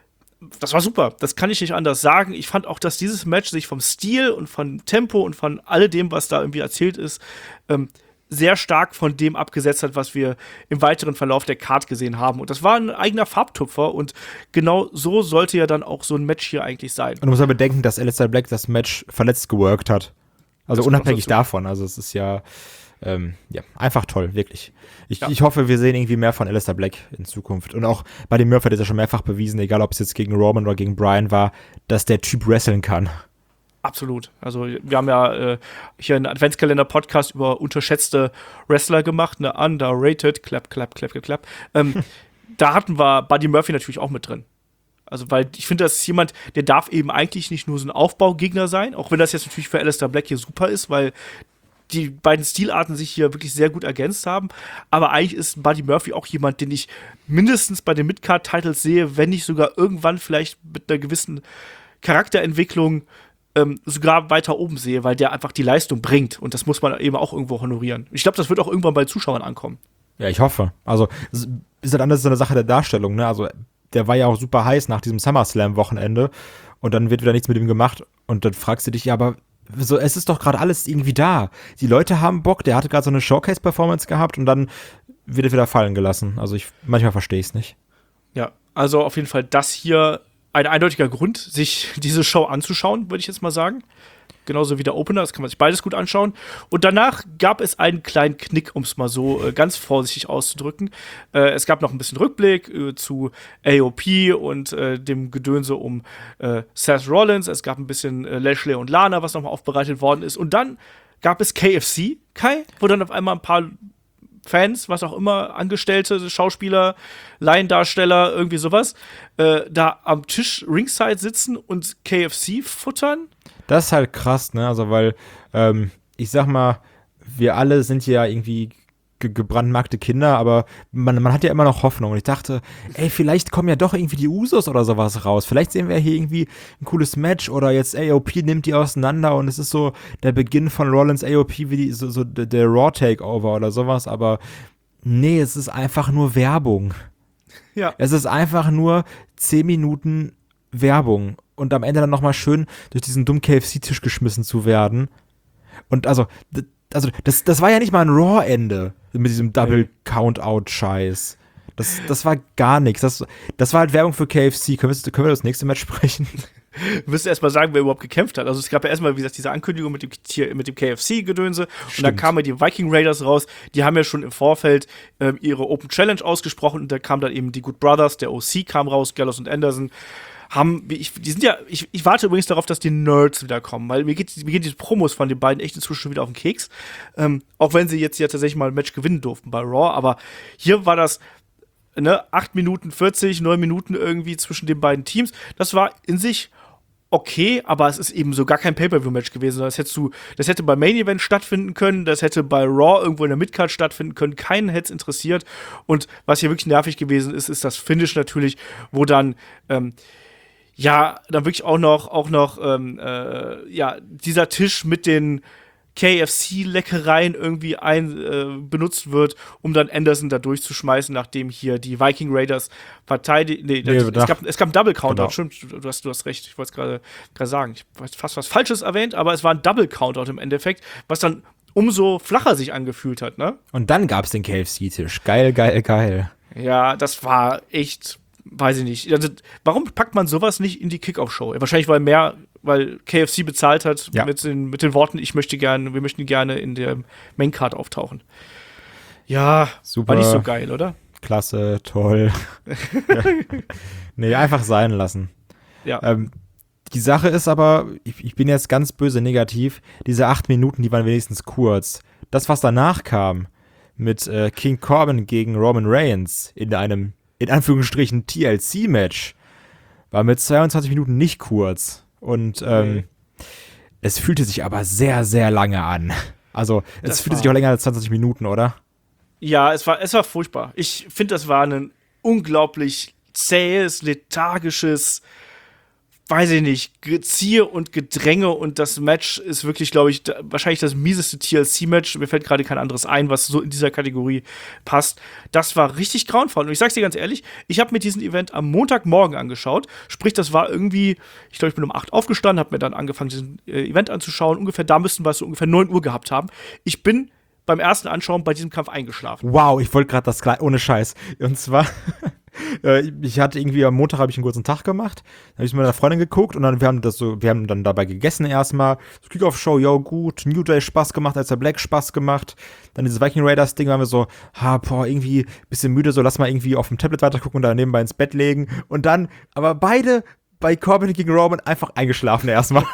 das war super. Das kann ich nicht anders sagen. Ich fand auch, dass dieses Match sich vom Stil und von Tempo und von all dem, was da irgendwie erzählt ist, ähm, sehr stark von dem abgesetzt hat, was wir im weiteren Verlauf der Card gesehen haben. Und das war ein eigener Farbtupfer und genau so sollte ja dann auch so ein Match hier eigentlich sein. Und du musst ja bedenken, dass Aleister Black das Match verletzt geworkt hat. Also Das unabhängig kommt dazu. davon. Also es ist ja, ähm, ja einfach toll, wirklich. Ich, Ja. ich hoffe, wir sehen irgendwie mehr von Aleister Black in Zukunft. Und auch Buddy Murphy hat es ja schon mehrfach bewiesen, egal ob es jetzt gegen Roman oder gegen Bryan war, dass der Typ wresteln kann. Absolut. Also wir haben ja äh, hier einen Adventskalender-Podcast über unterschätzte Wrestler gemacht, eine underrated, clap, clap, clap, clap, clap. Ähm, da hatten wir Buddy Murphy natürlich auch mit drin. Also, weil ich finde, das ist jemand, der darf eben eigentlich nicht nur so ein Aufbaugegner sein, auch wenn das jetzt natürlich für Aleister Black hier super ist, weil die beiden Stilarten sich hier wirklich sehr gut ergänzt haben. Aber eigentlich ist Buddy Murphy auch jemand, den ich mindestens bei den Midcard-Titles sehe, wenn nicht sogar irgendwann vielleicht mit einer gewissen Charakterentwicklung ähm, sogar weiter oben sehe, weil der einfach die Leistung bringt. Und das muss man eben auch irgendwo honorieren. Ich glaube, das wird auch irgendwann bei Zuschauern ankommen. Ja, ich hoffe. Also, es ist halt anders so eine Sache der Darstellung, ne? Also, der war ja auch super heiß nach diesem SummerSlam-Wochenende und dann wird wieder nichts mit ihm gemacht und dann fragst du dich, ja, aber so, es ist doch gerade alles irgendwie da. Die Leute haben Bock, der hatte gerade so eine Showcase-Performance gehabt und dann wird er wieder fallen gelassen. Also, ich manchmal verstehe ich es nicht. Ja, also auf jeden Fall das hier ein eindeutiger Grund, sich diese Show anzuschauen, würde ich jetzt mal sagen. Genauso wie der Opener, das kann man sich beides gut anschauen. Und danach gab es einen kleinen Knick, um es mal so äh, ganz vorsichtig auszudrücken. Äh, es gab noch ein bisschen Rückblick äh, zu A O P und äh, dem Gedönse um äh, Seth Rollins. Es gab ein bisschen äh, Lashley und Lana, was nochmal aufbereitet worden ist. Und dann gab es K F C, Kai, wo dann auf einmal ein paar Fans, was auch immer, Angestellte, Schauspieler, Laiendarsteller, irgendwie sowas, äh, da am Tisch ringside sitzen und K F C futtern. Das ist halt krass, ne? Also, weil, ähm, ich sag mal, wir alle sind ja irgendwie ge- gebrandmarkte Kinder, aber man, man hat ja immer noch Hoffnung. Und ich dachte, ey, vielleicht kommen ja doch irgendwie die Usos oder sowas raus. Vielleicht sehen wir hier irgendwie ein cooles Match oder jetzt A O P nimmt die auseinander und es ist so der Beginn von Rollins A O P wie die, so, so der, der Raw Takeover oder sowas. Aber nee, es ist einfach nur Werbung. Ja. Es ist einfach nur zehn Minuten Werbung. Und am Ende dann nochmal schön durch diesen dummen K F C-Tisch geschmissen zu werden. Und also, d- also das, das war ja nicht mal ein Raw-Ende mit diesem Double-Count-Out-Scheiß. Das, das war gar nichts. Das, das war halt Werbung für K F C. Können wir, können wir das nächste Match sprechen? Wir müssen erst mal sagen, wer überhaupt gekämpft hat. Also es gab ja erstmal, wie gesagt, diese Ankündigung mit dem, mit dem K F C-Gedönse. Und dann Stimmt. kamen ja die Viking Raiders raus. Die haben ja schon im Vorfeld ähm, ihre Open Challenge ausgesprochen. Und da kamen dann eben die Good Brothers, der O C kam raus, Gallows und Anderson. Haben, wie ich, die sind ja, ich, ich warte übrigens darauf, dass die Nerds wieder kommen, weil mir, geht, mir gehen diese Promos von den beiden echt inzwischen schon wieder auf den Keks. Ähm, auch wenn sie jetzt ja tatsächlich mal ein Match gewinnen durften bei Raw. Aber hier war das, ne, acht Minuten vierzig, neun Minuten irgendwie zwischen den beiden Teams. Das war in sich okay, aber es ist eben so gar kein Pay-Per-View-Match gewesen. Das hättest du, das hätte beim Main Event stattfinden können, das hätte bei Raw irgendwo in der Midcard stattfinden können. Keinen hätte es interessiert. Und was hier wirklich nervig gewesen ist, ist das Finish natürlich, wo dann ähm, ja, dann wirklich auch noch, auch noch, ähm, äh, ja, dieser Tisch mit den K F C-Leckereien irgendwie ein, äh, benutzt wird, um dann Anderson da durchzuschmeißen, nachdem hier die Viking Raiders verteidigen. Nee, Nee, das, nach- es, gab, es gab einen Double-Countout, Genau. stimmt, du, du, hast, du hast recht, ich wollte es gerade gerade sagen. Ich habe fast was Falsches erwähnt, aber es war ein Double-Countout im Endeffekt, was dann umso flacher sich angefühlt hat, ne? Und dann gab's den K F C-Tisch. Geil, geil, geil. Ja, das war echt, weiß ich nicht. Also, warum packt man sowas nicht in die Kickoff-Show? Wahrscheinlich, weil mehr, weil K F C bezahlt hat Ja. mit, den, mit den Worten, ich möchte gerne, wir möchten gerne in der Maincard auftauchen. Ja, Super. war nicht so geil, oder? Klasse, toll. Ja. Nee, einfach sein lassen. Ja. Ähm, die Sache ist aber, ich, ich bin jetzt ganz böse negativ, diese acht Minuten, die waren wenigstens kurz. Das, was danach kam, mit äh, King Corbin gegen Roman Reigns in einem, in Anführungsstrichen, T L C-Match, war mit zweiundzwanzig Minuten nicht kurz. Und ähm, Nee. es fühlte sich aber sehr, sehr lange an. Also, es Das fühlte war- sich auch länger als zwanzig Minuten, oder? Ja, es war, es war furchtbar. Ich finde, das war ein unglaublich zähes, lethargisches, weiß ich nicht, Geziehe und Gedränge und das Match ist wirklich, glaube ich, da, wahrscheinlich das mieseste T L C-Match. Mir fällt gerade kein anderes ein, was so in dieser Kategorie passt. Das war richtig grauenvoll. Und ich sag's dir ganz ehrlich, ich habe mir diesen Event am Montagmorgen angeschaut. Sprich, das war irgendwie, ich glaube, ich bin um acht aufgestanden, habe mir dann angefangen, diesen äh, Event anzuschauen. Ungefähr da müssten wir es so ungefähr neun Uhr gehabt haben. Ich bin beim ersten Anschauen bei diesem Kampf eingeschlafen. Wow, ich wollte gerade das gleich, ohne Scheiß. Und zwar, äh, ich hatte irgendwie am Montag habe ich einen kurzen Tag gemacht, dann habe ich mit meiner Freundin geguckt und dann wir haben das so, wir haben dann dabei gegessen erstmal. So Kickoff-Show, yo, gut, New Day Spaß gemacht, als der Black Spaß gemacht. Dann dieses Viking Raiders Ding waren wir so, ha, boah, irgendwie bisschen müde, so lass mal irgendwie auf dem Tablet weitergucken und dann nebenbei ins Bett legen. Und dann, aber beide bei Corbin gegen Roman einfach eingeschlafen erstmal.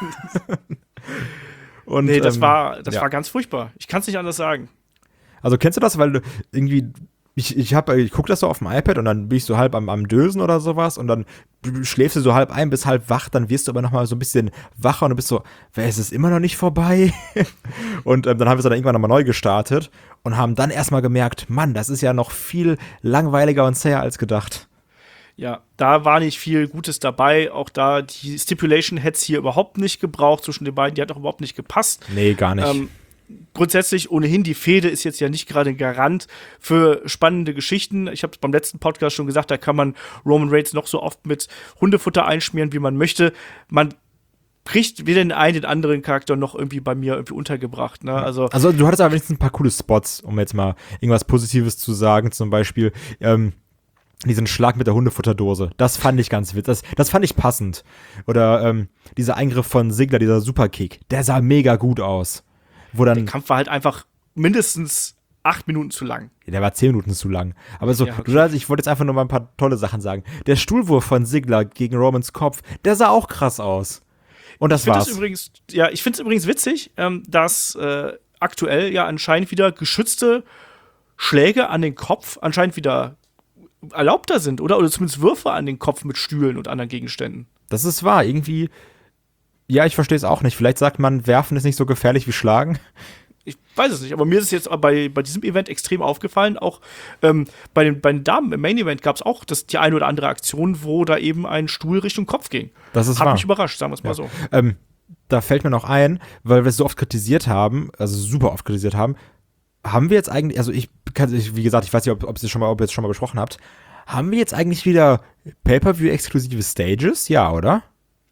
Und, Nee, das ähm, war, das ja. war ganz furchtbar. Ich kann es nicht anders sagen. Also kennst du das, weil du irgendwie, ich, ich, hab, ich guck das so auf dem iPad und dann bin ich so halb am, am Dösen oder sowas und dann schläfst du so halb ein, bist halb wach, dann wirst du aber nochmal so ein bisschen wacher und du bist so, wer ist es immer noch nicht vorbei? Und ähm, dann haben wir es dann irgendwann nochmal neu gestartet und haben dann erstmal gemerkt, Mann, das ist ja noch viel langweiliger und zäher als gedacht. Ja, da war nicht viel Gutes dabei. Auch da, die Stipulation hätte es hier überhaupt nicht gebraucht zwischen den beiden. Die hat auch überhaupt nicht gepasst. Nee, gar nicht. Ähm, grundsätzlich ohnehin, die Fehde ist jetzt ja nicht gerade ein Garant für spannende Geschichten. Ich habe es beim letzten Podcast schon gesagt, da kann man Roman Reigns noch so oft mit Hundefutter einschmieren, wie man möchte. Man kriegt weder den einen, den anderen Charakter noch irgendwie bei mir irgendwie untergebracht. Ne? Also, Also du hattest aber wenigstens ein paar coole Spots, um jetzt mal irgendwas Positives zu sagen. Zum Beispiel ähm, diesen Schlag mit der Hundefutterdose. Das fand ich ganz witzig. Das, das fand ich passend. Oder ähm, dieser Eingriff von Ziggler, dieser Superkick. Der sah mega gut aus. Wo dann, der Kampf war halt einfach mindestens acht Minuten zu lang. der war zehn Minuten zu lang. Aber so, Ja, okay. du, also ich wollte jetzt einfach nur mal ein paar tolle Sachen sagen. Der Stuhlwurf von Ziggler gegen Romans Kopf, der sah auch krass aus. Und das Ich finde war's. das übrigens, ja, ich finde es übrigens witzig, ähm, dass äh, aktuell ja anscheinend wieder geschützte Schläge an den Kopf anscheinend wieder erlaubter sind, oder? Oder zumindest Würfe an den Kopf mit Stühlen und anderen Gegenständen. Das ist wahr. Irgendwie, ja, ich verstehe es auch nicht. Vielleicht sagt man, werfen ist nicht so gefährlich wie schlagen. Ich weiß es nicht, aber mir ist es jetzt bei, bei diesem Event extrem aufgefallen. Auch ähm, bei, den, bei den Damen im Main Event gab es auch das, die eine oder andere Aktion, wo da eben ein Stuhl Richtung Kopf ging. Das ist Hat wahr. mich überrascht, sagen wir es mal so. Ähm, da fällt mir noch ein, weil wir es so oft kritisiert haben, also super oft kritisiert haben, haben wir jetzt eigentlich, also ich kann, ich, wie gesagt, ich weiß nicht, ob, ob, ihr schon mal, ob ihr es schon mal besprochen habt, haben wir jetzt eigentlich wieder Pay-Per-View-exklusive Stages? Ja, oder?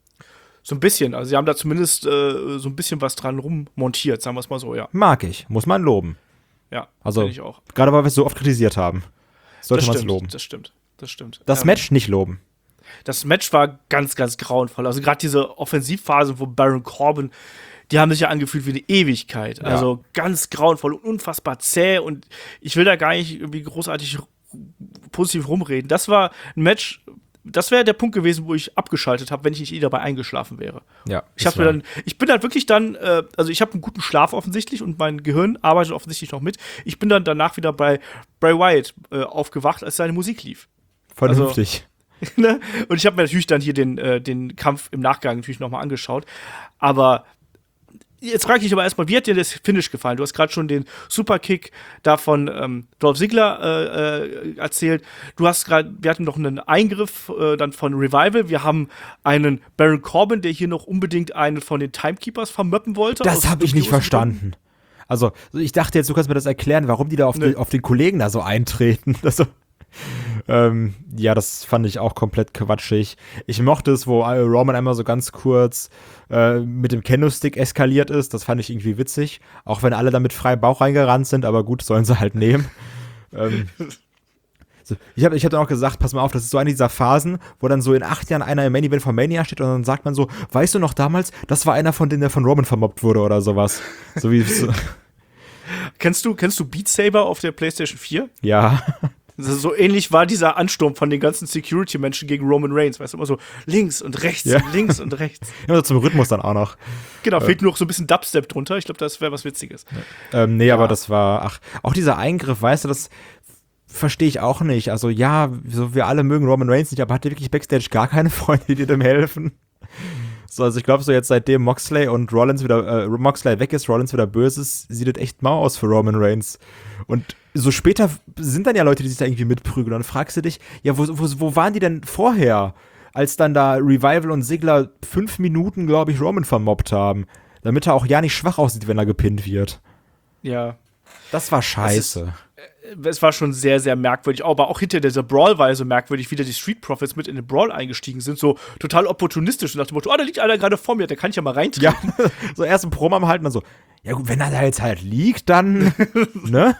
So ein bisschen. Also, sie haben da zumindest äh, so ein bisschen was dran rummontiert, sagen wir es mal so, ja. Mag ich, muss man loben. Ja, Also, finde ich auch. gerade weil wir es so oft kritisiert haben, sollte Das man es stimmt, loben. das stimmt, das stimmt. Das Ähm, Match nicht loben. Das Match war ganz, ganz grauenvoll. Also gerade diese Offensivphase, wo Baron Corbin, die haben sich ja angefühlt wie eine Ewigkeit. Also ganz grauenvoll und unfassbar zäh. Und ich will da gar nicht irgendwie großartig r- positiv rumreden. Das war ein Match, das wäre der Punkt gewesen, wo ich abgeschaltet habe, wenn ich nicht eh dabei eingeschlafen wäre. Ja, Ich, hab mir dann, ich bin dann wirklich dann, äh, also ich habe einen guten Schlaf offensichtlich und mein Gehirn arbeitet offensichtlich noch mit. Ich bin dann danach wieder bei Bray Wyatt äh, aufgewacht, als seine Musik lief. vernünftig. Ne? Und ich habe mir natürlich dann hier den, äh, den Kampf im Nachgang natürlich nochmal angeschaut. Aber jetzt frage ich dich aber erstmal, wie hat dir das Finish gefallen? Du hast gerade schon den Superkick da von ähm, Dolph Ziggler äh, äh, erzählt. Du hast gerade, wir hatten noch einen Eingriff äh, dann von Revival. Wir haben einen Baron Corbin, der hier noch unbedingt einen von den Timekeepers vermöppen wollte. Das Aus habe ich nicht dubiosen verstanden. Also, ich dachte jetzt, du kannst mir das erklären, warum die da auf, Nö. die, auf den Kollegen da so eintreten. Also, ähm, ja, das fand ich auch komplett quatschig. Ich mochte es, wo äh, Roman einmal so ganz kurz äh, mit dem Kendo-Stick eskaliert ist. Das fand ich irgendwie witzig. Auch wenn alle da mit freiem Bauch reingerannt sind, aber gut, sollen sie halt nehmen. ähm, so, ich habe ich hab dann auch gesagt, pass mal auf, das ist so eine dieser Phasen, wo dann so in acht Jahren einer im Main Event von Mania steht und dann sagt man so, weißt du noch damals, das war einer von denen, der von Roman vermobbt wurde oder sowas. So wie so, Kennst du, kennst du Beat Saber auf der PlayStation vier? ja. Also so ähnlich war dieser Ansturm von den ganzen Security-Menschen gegen Roman Reigns. Weißt du, immer so links und rechts Ja. und links und rechts. Immer zum Rhythmus dann auch noch. Genau, fehlt nur noch so ein bisschen Dubstep drunter. Ich glaube, das wäre was Witziges. Ähm, nee, Ja. aber das war, ach, auch dieser Eingriff, weißt du, das, verstehe ich auch nicht. Also ja, so wir alle mögen Roman Reigns nicht, aber hat der wirklich Backstage gar keine Freunde, die dem helfen? So, also ich glaube so jetzt seitdem Moxley und Rollins wieder, äh, Moxley weg ist, Rollins wieder böse ist, sieht das echt mau aus für Roman Reigns. Und so später sind dann ja Leute, die sich da irgendwie mitprügeln. Dann fragst du dich, ja, wo, wo, wo waren die denn vorher, als dann da Revival und Ziggler fünf Minuten, glaube ich, Roman vermobbt haben, damit er auch ja nicht schwach aussieht, wenn er gepinnt wird. Ja. Das war scheiße. Es, es war schon sehr, sehr merkwürdig. Aber auch hinter dieser Brawl war so merkwürdig, wie da die Street Profits mit in den Brawl eingestiegen sind. So total opportunistisch. Und nach dem Motto, oh, da liegt einer gerade vor mir, der kann ich ja mal reintreten. Ja, so erst ein Promo am Halten, dann so, ja gut, wenn er da jetzt halt liegt, dann, ne?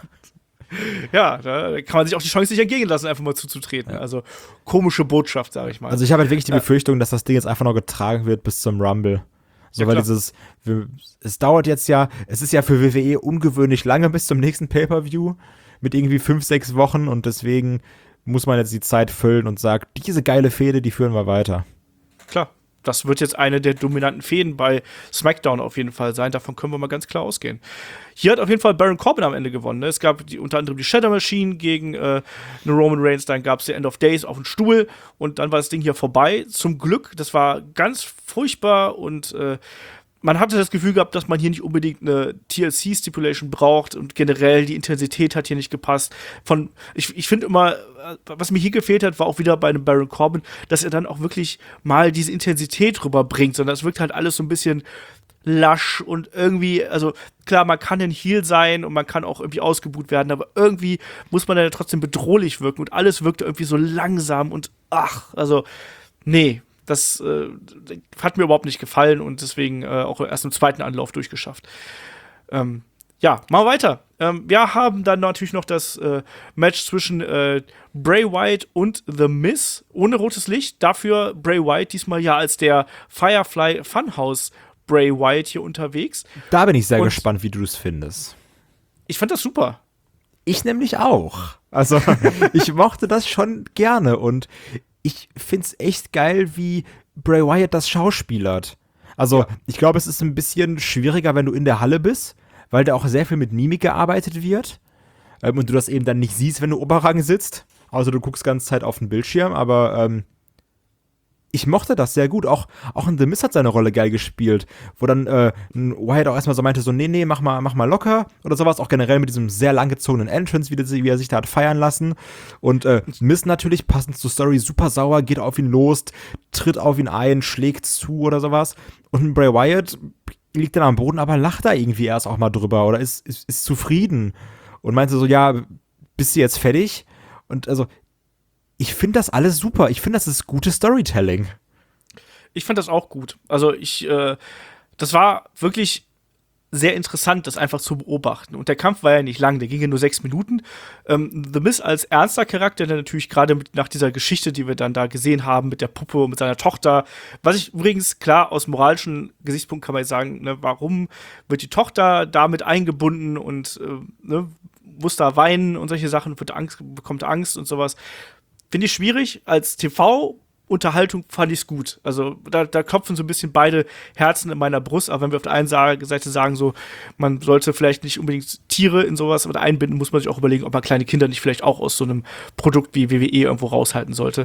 Ja, da kann man sich auch die Chance nicht entgehen lassen, einfach mal zuzutreten. Ja. Also komische Botschaft, sage ich mal. Also ich habe halt wirklich die Befürchtung, dass das Ding jetzt einfach noch getragen wird bis zum Rumble. So, ja, weil dieses, wir, es dauert jetzt ja, es ist ja für W W E ungewöhnlich lange bis zum nächsten Pay-Per-View mit irgendwie fünf, sechs Wochen und deswegen muss man jetzt die Zeit füllen und sagt, diese geile Fehde, die führen wir weiter. Klar, das wird jetzt eine der dominanten Fäden bei SmackDown auf jeden Fall sein, davon können wir mal ganz klar ausgehen. Hier hat auf jeden Fall Baron Corbin am Ende gewonnen. Ne? Es gab die, unter anderem die Shadow Machine gegen äh, eine Roman Reigns, dann gab es die End of Days auf dem Stuhl und dann war das Ding hier vorbei. Zum Glück, das war ganz furchtbar und äh, man hatte das Gefühl gehabt, dass man hier nicht unbedingt eine T L C-Stipulation braucht und generell die Intensität hat hier nicht gepasst. Von, ich ich finde immer, was mir hier gefehlt hat, war auch wieder bei einem Baron Corbin, dass er dann auch wirklich mal diese Intensität rüberbringt, sondern es wirkt halt alles so ein bisschen lasch und irgendwie, also klar, man kann ein Heel sein und man kann auch irgendwie ausgebuht werden, aber irgendwie muss man dann ja trotzdem bedrohlich wirken und alles wirkt irgendwie so langsam und ach, also nee. Das äh, hat mir überhaupt nicht gefallen und deswegen äh, auch erst im zweiten Anlauf durchgeschafft. Ähm, ja, mal weiter. Ähm, wir haben dann natürlich noch das äh, Match zwischen äh, Bray Wyatt und The Miz ohne rotes Licht. Dafür Bray Wyatt diesmal ja als der Firefly Funhouse Bray Wyatt hier unterwegs. Da bin ich sehr und gespannt, wie du es findest. Ich fand das super. Ich nämlich auch. Also ich mochte das schon gerne und ich find's echt geil, wie Bray Wyatt das schauspielert. Also, ja. Ich glaube, es ist ein bisschen schwieriger, wenn du in der Halle bist, weil da auch sehr viel mit Mimik gearbeitet wird. Ähm, und du das eben dann nicht siehst, wenn du Oberrang sitzt. Also, du guckst ganze Zeit auf den Bildschirm, aber ähm, ich mochte das sehr gut. Auch, auch in The Miz hat seine Rolle geil gespielt, wo dann äh, Wyatt auch erstmal so meinte, so, nee, nee, mach mal, mach mal locker oder sowas. Auch generell mit diesem sehr langgezogenen Entrance, wie, das, wie er sich da hat feiern lassen. Und äh, Miz natürlich, passend zur Story, super sauer, geht auf ihn los, tritt auf ihn ein, schlägt zu oder sowas. Und Bray Wyatt liegt dann am Boden, aber lacht da irgendwie erst auch mal drüber oder ist, ist, ist zufrieden. Und meinte so, ja, bist du jetzt fertig? Und also ich finde das alles super. Ich finde, das ist gutes Storytelling. Ich fand das auch gut. Also ich, äh, das war wirklich sehr interessant, das einfach zu beobachten. Und der Kampf war ja nicht lang, der ging ja nur sechs Minuten. Ähm, The Miz als ernster Charakter, der natürlich gerade nach dieser Geschichte, die wir dann da gesehen haben, mit der Puppe und mit seiner Tochter, was ich übrigens, klar, aus moralischen Gesichtspunkten kann man jetzt sagen, ne, warum wird die Tochter damit eingebunden und äh, ne, muss da weinen und solche Sachen, wird Angst, bekommt Angst und sowas. Finde ich schwierig. Als T V-Unterhaltung fand ich es gut. Also da, da klopfen so ein bisschen beide Herzen in meiner Brust. Aber wenn wir auf der einen Seite sagen, so, man sollte vielleicht nicht unbedingt Tiere in sowas mit einbinden, muss man sich auch überlegen, ob man kleine Kinder nicht vielleicht auch aus so einem Produkt wie W W E irgendwo raushalten sollte.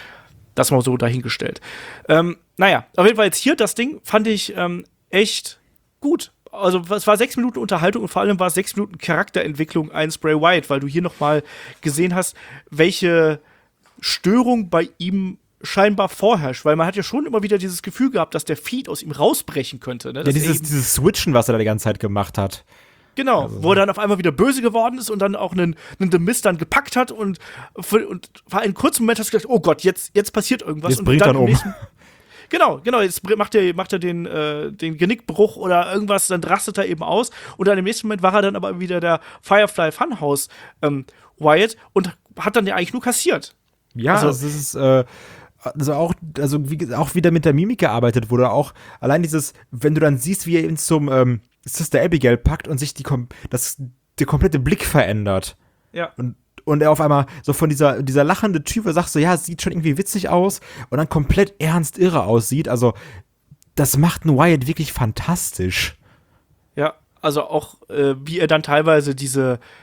Das mal so dahingestellt. Ähm, naja, auf jeden Fall jetzt hier das Ding fand ich ähm, echt gut. Also es war sechs Minuten Unterhaltung und vor allem war es sechs Minuten Charakterentwicklung eines Bray Wyatt, weil du hier noch mal gesehen hast, welche Störung bei ihm scheinbar vorherrscht, weil man hat ja schon immer wieder dieses Gefühl gehabt, dass der Feed aus ihm rausbrechen könnte. Ne? Ja, dieses, dieses Switchen, was er da die ganze Zeit gemacht hat. Genau, also, wo er dann auf einmal wieder böse geworden ist und dann auch einen, einen The Miz dann gepackt hat und, und war in einem kurzen Moment hast du gedacht, oh Gott, jetzt, jetzt passiert irgendwas. Jetzt und bringt dann er um. Nächsten, genau, genau, jetzt macht er, macht er den, äh, den Genickbruch oder irgendwas, dann rastet er eben aus und dann im nächsten Moment war er dann aber wieder der Firefly Funhouse ähm, Wyatt und hat dann ja eigentlich nur kassiert. Ja, also, also das ist äh, also auch, also wie, auch wieder mit der Mimik gearbeitet wurde. Auch allein dieses, wenn du dann siehst, wie er ihn zum ähm, Sister Abigail packt und sich die das, der komplette Blick verändert. Ja. Und, und er auf einmal so von dieser, dieser lachende Typ, der sagt so, ja, sieht schon irgendwie witzig aus und dann komplett ernst irre aussieht. Also, das macht einen Wyatt wirklich fantastisch. Ja, also auch, äh, wie er dann teilweise diese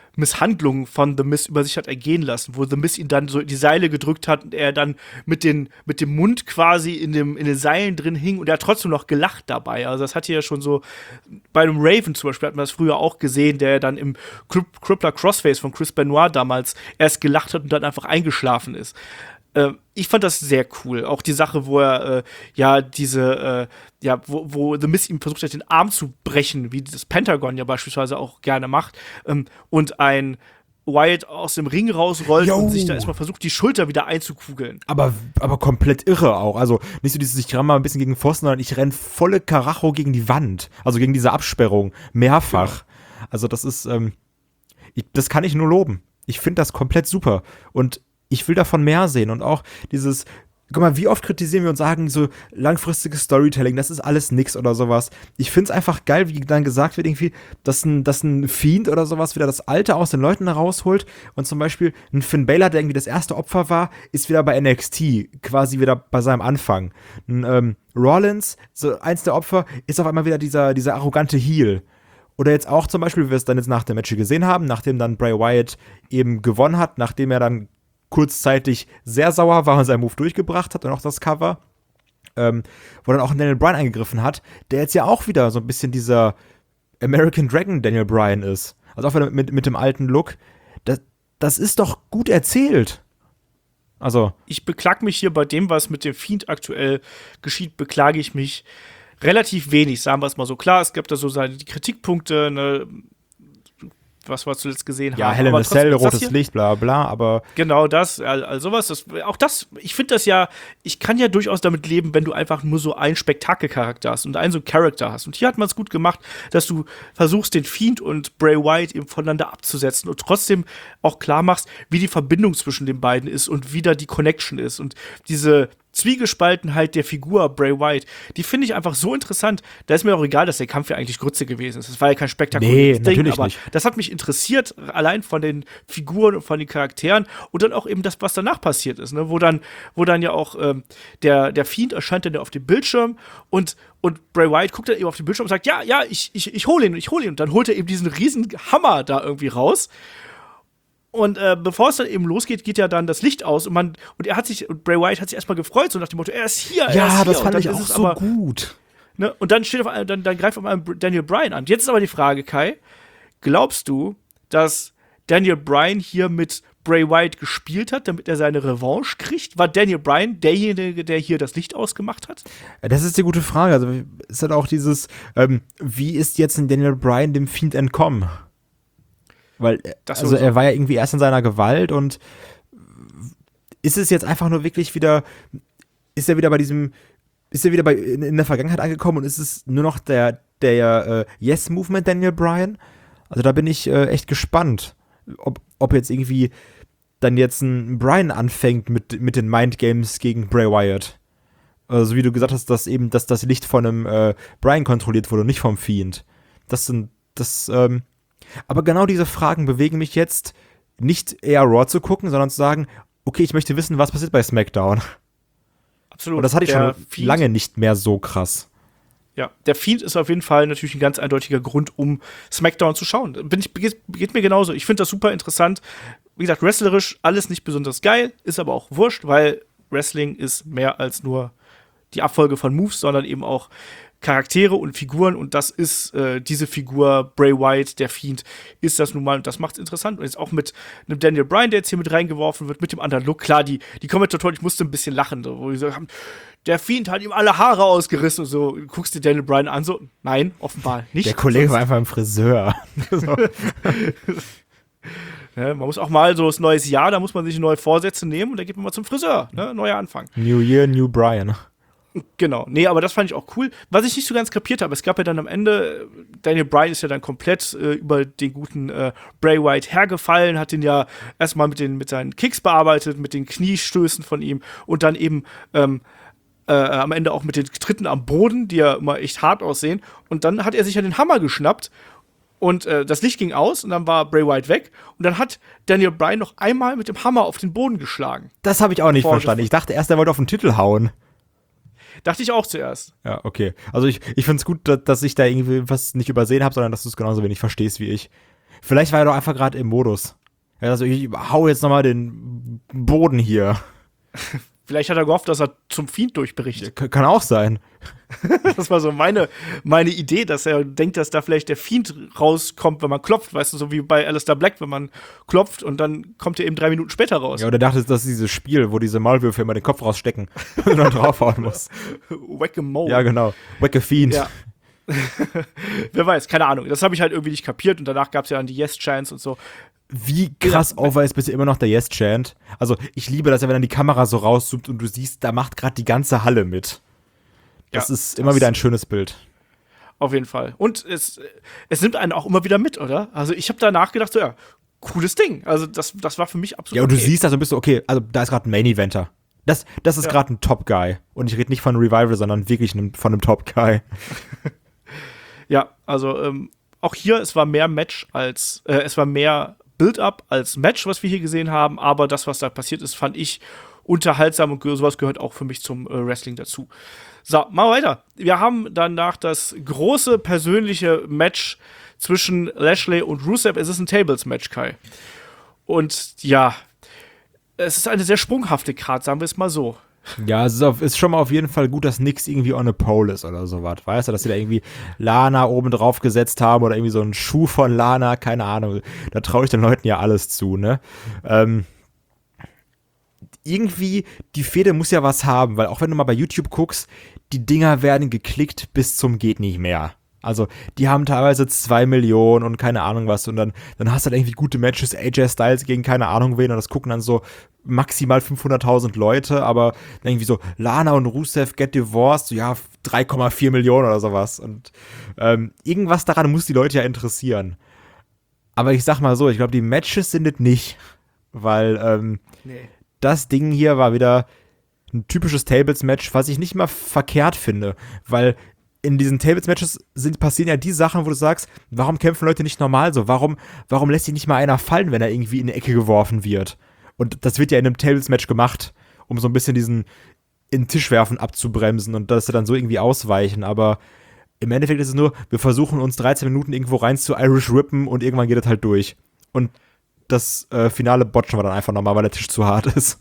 Misshandlung von The Miz über sich hat ergehen lassen, wo The Miz ihn dann so in die Seile gedrückt hat und er dann mit, den, mit dem Mund quasi in, dem, in den Seilen drin hing und er hat trotzdem noch gelacht dabei. Also das hat ja schon so, bei einem Raven zum Beispiel hat man das früher auch gesehen, der dann im Crippler Crossface von Chris Benoit damals erst gelacht hat und dann einfach eingeschlafen ist. Äh, ich fand das sehr cool. Auch die Sache, wo er äh, ja diese, äh, ja, wo, wo The Miz ihm versucht hat, den Arm zu brechen, wie das Pentagon ja beispielsweise auch gerne macht, ähm, und ein Wyatt aus dem Ring rausrollt Yo. und sich da erstmal versucht, die Schulter wieder einzukugeln. Aber, aber komplett irre auch. Also nicht so dieses, ich ramme mal ein bisschen gegen Pfosten, sondern ich renne volle Karacho gegen die Wand. Also gegen diese Absperrung. Mehrfach. Ja. Also das ist, ähm, ich, das kann ich nur loben. Ich finde das komplett super. Und ich will davon mehr sehen und auch dieses, guck mal, wie oft kritisieren wir und sagen so langfristiges Storytelling, das ist alles nix oder sowas. Ich find's einfach geil, wie dann gesagt wird irgendwie, dass ein, dass ein Fiend oder sowas wieder das Alte aus den Leuten herausholt und zum Beispiel ein Finn Balor, der irgendwie das erste Opfer war, ist wieder bei N X T, quasi wieder bei seinem Anfang. Ein ähm, Rollins, so eins der Opfer, ist auf einmal wieder dieser, dieser arrogante Heel. Oder jetzt auch zum Beispiel, wie wir es dann jetzt nach dem Match gesehen haben, nachdem dann Bray Wyatt eben gewonnen hat, nachdem er dann kurzzeitig sehr sauer war und seinen Move durchgebracht hat und auch das Cover, ähm, wo dann auch Daniel Bryan eingegriffen hat, der jetzt ja auch wieder so ein bisschen dieser American Dragon Daniel Bryan ist. Also auch wieder mit, mit dem alten Look. Das, das ist doch gut erzählt. Also. Ich beklag mich hier bei dem, was mit dem Fiend aktuell geschieht, beklage ich mich relativ wenig, sagen wir es mal so. Klar, es gibt da so seine die Kritikpunkte, ne, was wir zuletzt gesehen ja, haben. Ja, Hell in a Cell, rotes Licht, bla bla, aber genau das, all, all sowas. Das, auch das, ich finde das ja, ich kann ja durchaus damit leben, wenn du einfach nur so einen Spektakelcharakter hast und einen so einen Charakter hast. Und hier hat man es gut gemacht, dass du versuchst, den Fiend und Bray Wyatt eben voneinander abzusetzen und trotzdem auch klar machst, wie die Verbindung zwischen den beiden ist und wie da die Connection ist. Und diese Zwiegespaltenheit der Figur Bray Wyatt, die finde ich einfach so interessant. Da ist mir auch egal, dass der Kampf ja eigentlich Grütze gewesen ist. Das war ja kein spektakuläres nee, Ding, natürlich aber nicht. Das hat mich interessiert, allein von den Figuren und von den Charakteren und dann auch eben das, was danach passiert ist, ne? Wo dann, wo dann ja auch ähm, der, der Fiend erscheint dann ja auf dem Bildschirm und Und Bray Wyatt guckt dann eben auf den Bildschirm und sagt, ja, ja, ich, ich, ich hole ihn, ich hole ihn. Und dann holt er eben diesen riesen Hammer da irgendwie raus. Und äh, bevor es dann eben losgeht, geht ja dann das Licht aus und man und er hat sich und Bray Wyatt hat sich erstmal gefreut so nach dem Motto, er ist hier, er ja, ist hier. das fand und ich auch so aber, gut. Ne, und dann steht auf einmal, dann, dann greift auf einmal Daniel Bryan an. Jetzt ist aber die Frage, Kai, glaubst du, dass Daniel Bryan hier mit Bray Wyatt gespielt hat, damit er seine Revanche kriegt? War Daniel Bryan derjenige, der hier das Licht ausgemacht hat? Das ist die gute Frage. Also es hat auch dieses, ähm, wie ist jetzt ein Daniel Bryan dem Fiend entkommen? Weil, das also er war ja irgendwie erst in seiner Gewalt und ist es jetzt einfach nur wirklich wieder, ist er wieder bei diesem, ist er wieder bei, in, in der Vergangenheit angekommen und ist es nur noch der, der äh, Yes-Movement Daniel Bryan? Also da bin ich äh, echt gespannt, ob, ob jetzt irgendwie dann jetzt ein Bryan anfängt mit, mit den Mindgames gegen Bray Wyatt. Also wie du gesagt hast, dass eben, dass das Licht von einem äh, Bryan kontrolliert wurde und nicht vom Fiend. Das sind, das, ähm, aber genau diese Fragen bewegen mich jetzt, nicht eher Raw zu gucken, sondern zu sagen, okay, ich möchte wissen, was passiert bei SmackDown. Absolut. Und das hatte ich der schon Fiend, lange nicht mehr so krass. Ja, der Fiend ist auf jeden Fall natürlich ein ganz eindeutiger Grund, um SmackDown zu schauen. Bin ich, geht, geht mir genauso. Ich finde das super interessant. Wie gesagt, wrestlerisch alles nicht besonders geil, ist aber auch wurscht, weil Wrestling ist mehr als nur die Abfolge von Moves, sondern eben auch Charaktere und Figuren und das ist äh, diese Figur Bray Wyatt, der Fiend, ist das nun mal und das macht's interessant und jetzt auch mit einem Daniel Bryan, der jetzt hier mit reingeworfen wird, mit dem anderen Look, klar, die, die Kommentatoren, ich musste ein bisschen lachen, so, wo die so haben, der Fiend hat ihm alle Haare ausgerissen und so, du guckst dir Daniel Bryan an, so, nein, offenbar nicht. Der Kollege war einfach im Friseur. So. Ja, man muss auch mal so das neues Jahr, da muss man sich neue Vorsätze nehmen und da geht man mal zum Friseur, ne, neuer Anfang. New Year, New Bryan. Genau, nee, aber das fand ich auch cool. Was ich nicht so ganz kapiert habe, es gab ja dann am Ende, Daniel Bryan ist ja dann komplett äh, über den guten äh, Bray Wyatt hergefallen, hat ihn ja erstmal mit, den, mit seinen Kicks bearbeitet, mit den Kniestößen von ihm und dann eben ähm, äh, am Ende auch mit den Tritten am Boden, die ja immer echt hart aussehen. Und dann hat er sich ja den Hammer geschnappt und äh, das Licht ging aus und dann war Bray Wyatt weg und dann hat Daniel Bryan noch einmal mit dem Hammer auf den Boden geschlagen. Das habe ich auch nicht verstanden. Ich dachte erst, er wollte auf den Titel hauen. Dachte ich auch zuerst. Ja, okay. Also ich, ich finde es gut, dass, dass ich da irgendwie was nicht übersehen habe, sondern dass du es genauso wenig verstehst wie ich. Vielleicht war er doch einfach gerade im Modus. Also ich hau jetzt nochmal den Boden hier. Vielleicht hat er gehofft, dass er zum Fiend durchbricht. K- kann auch sein. Das war so meine, meine Idee, dass er denkt, dass da vielleicht der Fiend rauskommt, wenn man klopft. Weißt du, so wie bei Alistair Black, wenn man klopft und dann kommt er eben drei Minuten später raus. Ja, oder dachte, das ist dieses Spiel, wo diese Maulwürfe immer den Kopf rausstecken und dann draufhauen muss. Whack-a-Mole. Ja, genau. Whack-a-Fiend. Ja. Wer weiß, keine Ahnung. Das habe ich halt irgendwie nicht kapiert und danach gab es ja dann die Yes-Chants und so. Wie krass Ja. over ist bisher immer noch der Yes-Chant. Also, ich liebe das ja, wenn dann die Kamera so rauszoomt und du siehst, da macht gerade die ganze Halle mit. Das Ja, ist immer das- wieder ein schönes Bild. Auf jeden Fall. Und es, es nimmt einen auch immer wieder mit, oder? Also ich habe danach gedacht, so ja, cooles Ding. Also das, das war für mich absolut Ja, und du okay. siehst also bist du, okay, also da ist gerade ein Main-Eventer. Das, das ist Ja. gerade ein Top-Guy. Und ich rede nicht von Revival, sondern wirklich einem, von einem Top-Guy. Ja, also ähm, auch hier, es war mehr Match als, äh, es war mehr Build-up als Match, was wir hier gesehen haben, aber das, was da passiert ist, fand ich unterhaltsam und sowas gehört auch für mich zum äh, Wrestling dazu. So, mal weiter. Wir haben danach das große persönliche Match zwischen Lashley und Rusev. Es ist ein Tables-Match, Kai. Und ja, es ist eine sehr sprunghafte Card, sagen wir es mal so. Ja, es ist, auf, ist schon mal auf jeden Fall gut, dass nix irgendwie on a pole ist oder sowas. Weißt du, dass sie da irgendwie Lana oben drauf gesetzt haben oder irgendwie so einen Schuh von Lana, keine Ahnung. Da traue ich den Leuten ja alles zu, ne? Ähm, irgendwie, die Fehde muss ja was haben, weil auch wenn du mal bei YouTube guckst, die Dinger werden geklickt bis zum geht nicht mehr. Also, die haben teilweise zwei Millionen und keine Ahnung was und dann, dann hast du halt irgendwie gute Matches, A J Styles gegen keine Ahnung wen und das gucken dann so maximal fünfhunderttausend Leute, aber dann irgendwie so Lana und Rusev get divorced, so ja, drei Komma vier Millionen oder sowas und ähm, irgendwas daran muss die Leute ja interessieren. Aber ich sag mal so, ich glaube, die Matches sind es nicht, weil ähm, Nee. das Ding hier war wieder ein typisches Tables-Match, was ich nicht mal verkehrt finde, weil in diesen Tables-Matches sind, passieren ja die Sachen, wo du sagst, warum kämpfen Leute nicht normal so? Warum, warum lässt sich nicht mal einer fallen, wenn er irgendwie in eine Ecke geworfen wird? Und das wird ja in einem Tables-Match gemacht, um so ein bisschen diesen in den Tisch werfen abzubremsen und dass sie dann so irgendwie ausweichen. Aber im Endeffekt ist es nur, wir versuchen uns dreizehn Minuten irgendwo rein zu Irish Rippen und irgendwann geht das halt durch. Und das äh, Finale botchen wir dann einfach nochmal, weil der Tisch zu hart ist.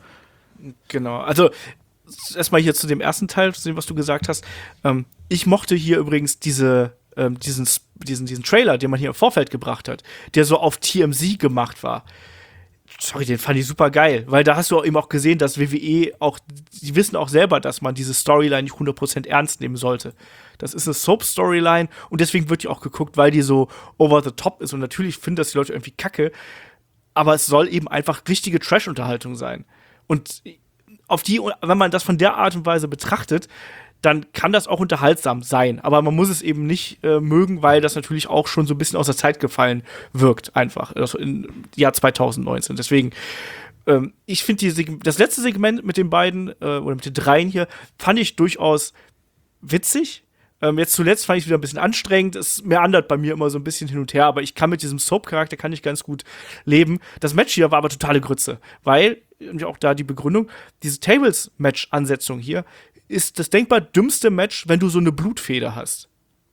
Genau, also erstmal hier zu dem ersten Teil, zu dem, was du gesagt hast. Ähm, ich mochte hier übrigens diese, ähm, diesen, diesen, diesen Trailer, den man hier im Vorfeld gebracht hat, der so auf T M Z gemacht war. Sorry, den fand ich super geil, weil da hast du auch eben auch gesehen, dass W W E auch, die wissen auch selber, dass man diese Storyline nicht hundert Prozent ernst nehmen sollte. Das ist eine Soap-Storyline und deswegen wird die auch geguckt, weil die so over the top ist und natürlich finden das die Leute irgendwie kacke, aber es soll eben einfach richtige Trash-Unterhaltung sein. Und auf die, wenn man das von der Art und Weise betrachtet, dann kann das auch unterhaltsam sein. Aber man muss es eben nicht äh, mögen, weil das natürlich auch schon so ein bisschen aus der Zeit gefallen wirkt, einfach. Also im Jahr zwanzig neunzehn. Deswegen, ähm, ich finde das letzte Segment mit den beiden, äh, oder mit den dreien hier, fand ich durchaus witzig. Ähm, jetzt zuletzt fand ich es wieder ein bisschen anstrengend. Es meandert bei mir immer so ein bisschen hin und her, aber ich kann mit diesem Soap-Charakter kann ich ganz gut leben. Das Match hier war aber totale Grütze, weil, und auch da die Begründung, diese Tables-Match-Ansetzung hier ist das denkbar dümmste Match, wenn du so eine Blutfehde hast.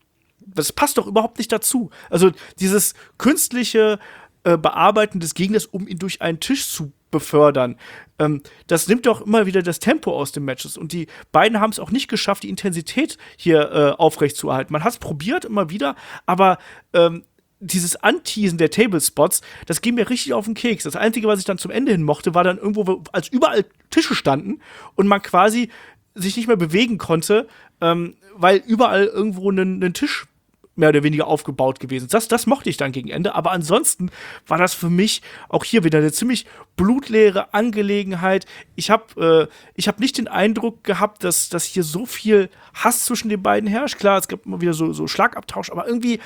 Das passt doch überhaupt nicht dazu. Also dieses künstliche äh, Bearbeiten des Gegners, um ihn durch einen Tisch zu befördern, ähm, das nimmt doch immer wieder das Tempo aus den Matches. Und die beiden haben es auch nicht geschafft, die Intensität hier äh, aufrechtzuerhalten. Man hat es probiert immer wieder, aber ähm, dieses Anteasen der Tablespots, das ging mir richtig auf den Keks. Das Einzige, was ich dann zum Ende hin mochte, war dann irgendwo, wo- als überall Tische standen und man quasi sich nicht mehr bewegen konnte, ähm, weil überall irgendwo ein, ein Tisch mehr oder weniger aufgebaut gewesen ist. Das, das mochte ich dann gegen Ende, aber ansonsten war das für mich auch hier wieder eine ziemlich blutleere Angelegenheit. Ich habe äh, ich hab nicht den Eindruck gehabt, dass, dass hier so viel Hass zwischen den beiden herrscht. Klar, es gab immer wieder so, so Schlagabtausch, aber irgendwie,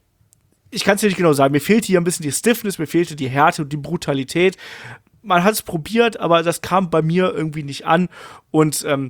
ich kann es dir nicht genau sagen, mir fehlte hier ein bisschen die Stiffness, mir fehlte die Härte und die Brutalität. Man hat es probiert, aber das kam bei mir irgendwie nicht an und ähm,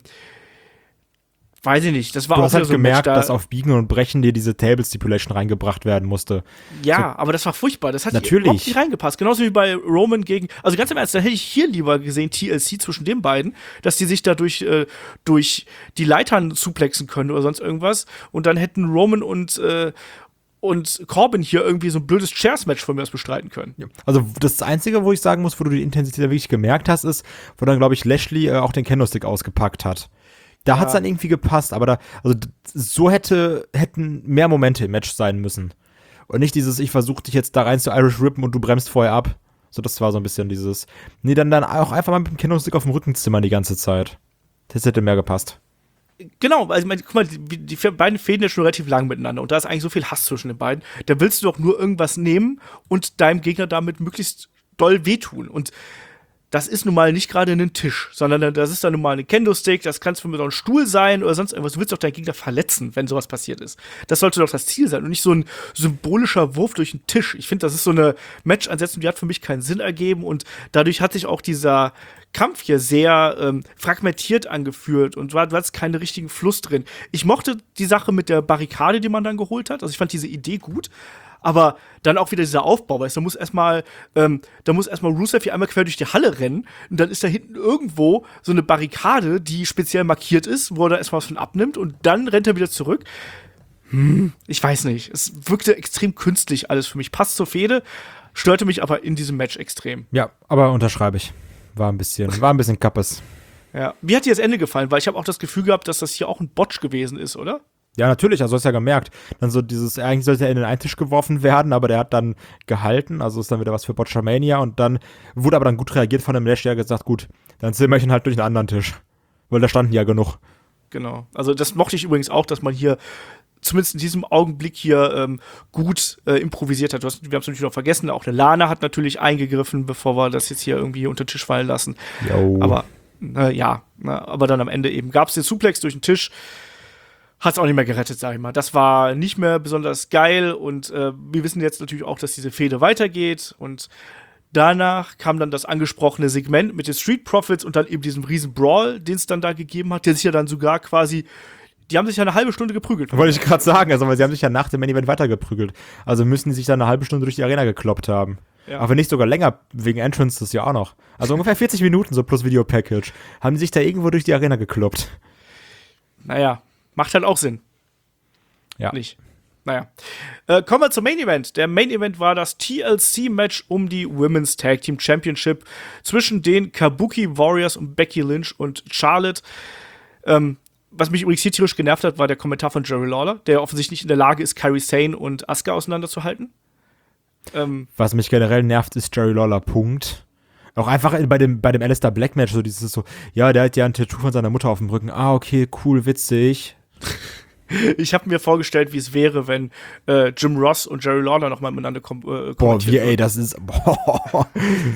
weiß ich nicht, das war Du auch hast wieder halt so ein Match, gemerkt, da, dass auf Biegen und Brechen dir diese Table-Stipulation reingebracht werden musste. ja, aber das war furchtbar. Das hat hier Natürlich. überhaupt nicht reingepasst. Genauso wie bei Roman gegen, also ganz im Ernst, da hätte ich hier lieber gesehen, T L C zwischen den beiden, dass die sich da durch, äh, durch die Leitern suplexen können oder sonst irgendwas. Und dann hätten Roman und, äh, und Corbin hier irgendwie so ein blödes Chairs-Match von mir aus bestreiten können. Ja. Also das Einzige, wo ich sagen muss, wo du die Intensität wirklich gemerkt hast, ist, wo dann, glaube ich, Lashley äh, auch den Kendo-Stick ausgepackt hat. Da Ja. hat's dann irgendwie gepasst, aber da, also d- so hätte, hätten mehr Momente im Match sein müssen. Und nicht dieses, ich versuche dich jetzt da rein zu Irish Rippen und du bremst vorher ab. So, das war so ein bisschen dieses, nee, dann, dann auch einfach mal mit dem Kendo-Stick auf dem Rücken zimmern die ganze Zeit. Das hätte mehr gepasst. Genau, also ich meine, guck mal, die, die beiden fäden ja schon relativ lang miteinander und da ist eigentlich so viel Hass zwischen den beiden. Da willst du doch nur irgendwas nehmen und deinem Gegner damit möglichst doll wehtun. Und das ist nun mal nicht gerade ein Tisch, sondern das ist dann nun mal ein Kendo-Stick, das kann für mich auch ein Stuhl sein oder sonst irgendwas. Du willst doch deinen Gegner verletzen, wenn sowas passiert ist. Das sollte doch das Ziel sein und nicht so ein symbolischer Wurf durch den Tisch. Ich finde, das ist so eine Match-Ansetzung, die hat für mich keinen Sinn ergeben und dadurch hat sich auch dieser Kampf hier sehr ähm, fragmentiert angefühlt und du hattest keinen richtigen Fluss drin. Ich mochte die Sache mit der Barrikade, die man dann geholt hat. Also ich fand diese Idee gut. Aber dann auch wieder dieser Aufbau, weißt du, da muss erstmal, ähm, da muss erstmal Rusev hier einmal quer durch die Halle rennen und dann ist da hinten irgendwo so eine Barrikade, die speziell markiert ist, wo er da erstmal was von abnimmt und dann rennt er wieder zurück. Hm, ich weiß nicht. Es wirkte extrem künstlich alles für mich. Passt zur Fehde, störte mich aber in diesem Match extrem. Ja, aber unterschreibe ich. War ein bisschen, war ein bisschen kappes. Ja. Wie hat dir das Ende gefallen? Weil ich habe auch das Gefühl gehabt, dass das hier auch ein Botch gewesen ist, oder? Ja, natürlich, also hast du ja gemerkt. Dann so dieses, eigentlich sollte er in den einen Tisch geworfen werden, aber der hat dann gehalten, also ist dann wieder was für Botchamania und dann wurde aber dann gut reagiert von dem Lashley, der gesagt, gut, dann zimmer ich ihn halt durch einen anderen Tisch. Weil da standen ja genug. Genau. Also das mochte ich übrigens auch, dass man hier zumindest in diesem Augenblick hier ähm, gut äh, improvisiert hat. Du hast, wir haben es natürlich noch vergessen, auch eine Lana hat natürlich eingegriffen, bevor wir das jetzt hier irgendwie unter den Tisch fallen lassen. Jo. Aber äh, ja, na, aber dann am Ende eben gab es den Suplex durch den Tisch. Hat es auch nicht mehr gerettet, sag ich mal. Das war nicht mehr besonders geil und äh, wir wissen jetzt natürlich auch, dass diese Fehde weitergeht und danach kam dann das angesprochene Segment mit den Street Profits und dann eben diesem riesen Brawl, den es dann da gegeben hat, der sich ja dann sogar quasi, die haben sich ja eine halbe Stunde geprügelt. Wollte ich gerade sagen, also weil sie haben sich ja nach dem Main Event weitergeprügelt. Also müssen die sich dann eine halbe Stunde durch die Arena gekloppt haben. Ja. Aber nicht sogar länger, wegen Entrance das ja auch noch. Also ungefähr vierzig Minuten, so plus Video-Package, haben die sich da irgendwo durch die Arena gekloppt. Naja, macht halt auch Sinn. Ja. Nicht. Naja. Äh, kommen wir zum Main Event. Der Main Event war das T L C-Match um die Women's Tag Team Championship zwischen den Kabuki Warriors und Becky Lynch und Charlotte. Ähm, was mich übrigens hier tierisch genervt hat, war der Kommentar von Jerry Lawler, der offensichtlich nicht in der Lage ist, Kairi Sane und Asuka auseinanderzuhalten. Ähm, Was mich generell nervt, ist Jerry Lawler, Punkt. Auch einfach bei dem, bei dem Alistair Black Match, so dieses so, ja, der hat ja ein Tattoo von seiner Mutter auf dem Rücken. Ah, okay, cool, witzig. Ich habe mir vorgestellt, wie es wäre, wenn äh, Jim Ross und Jerry Lawler noch mal miteinander kom äh, Boah, wie, ey, würden. das ist, boah,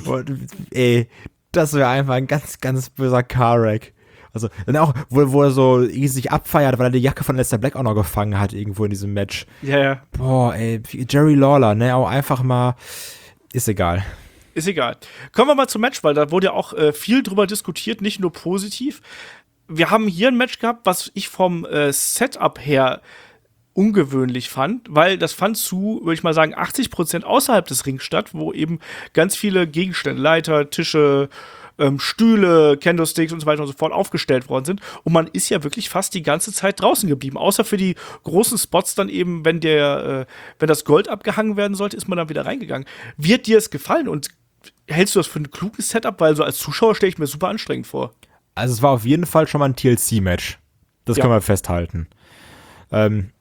ey, das wäre einfach ein ganz, ganz böser Car-Wreck. Also, dann auch, wo, wo er so sich abfeiert, weil er die Jacke von Alistair Black auch noch gefangen hat, irgendwo in diesem Match. Ja, ja. Boah, ey, Jerry Lawler, ne, auch einfach mal, ist egal. Ist egal. Kommen wir mal zum Match, weil da wurde ja auch äh, viel drüber diskutiert, nicht nur positiv. Wir haben hier ein Match gehabt, was ich vom äh, Setup her ungewöhnlich fand, weil das fand zu, würde ich mal sagen, achtzig Prozent außerhalb des Rings statt, wo eben ganz viele Gegenstände, Leiter, Tische, ähm, Stühle, Candlesticks und so weiter und so fort aufgestellt worden sind. Und man ist ja wirklich fast die ganze Zeit draußen geblieben, außer für die großen Spots dann eben, wenn der, äh, wenn das Gold abgehangen werden sollte, ist man dann wieder reingegangen. Wie hat dir es gefallen und hältst du das für ein kluges Setup? Weil so als Zuschauer stelle ich mir super anstrengend vor. Also es war auf jeden Fall schon mal ein T L C-Match. Das Ja. können wir festhalten. Ähm,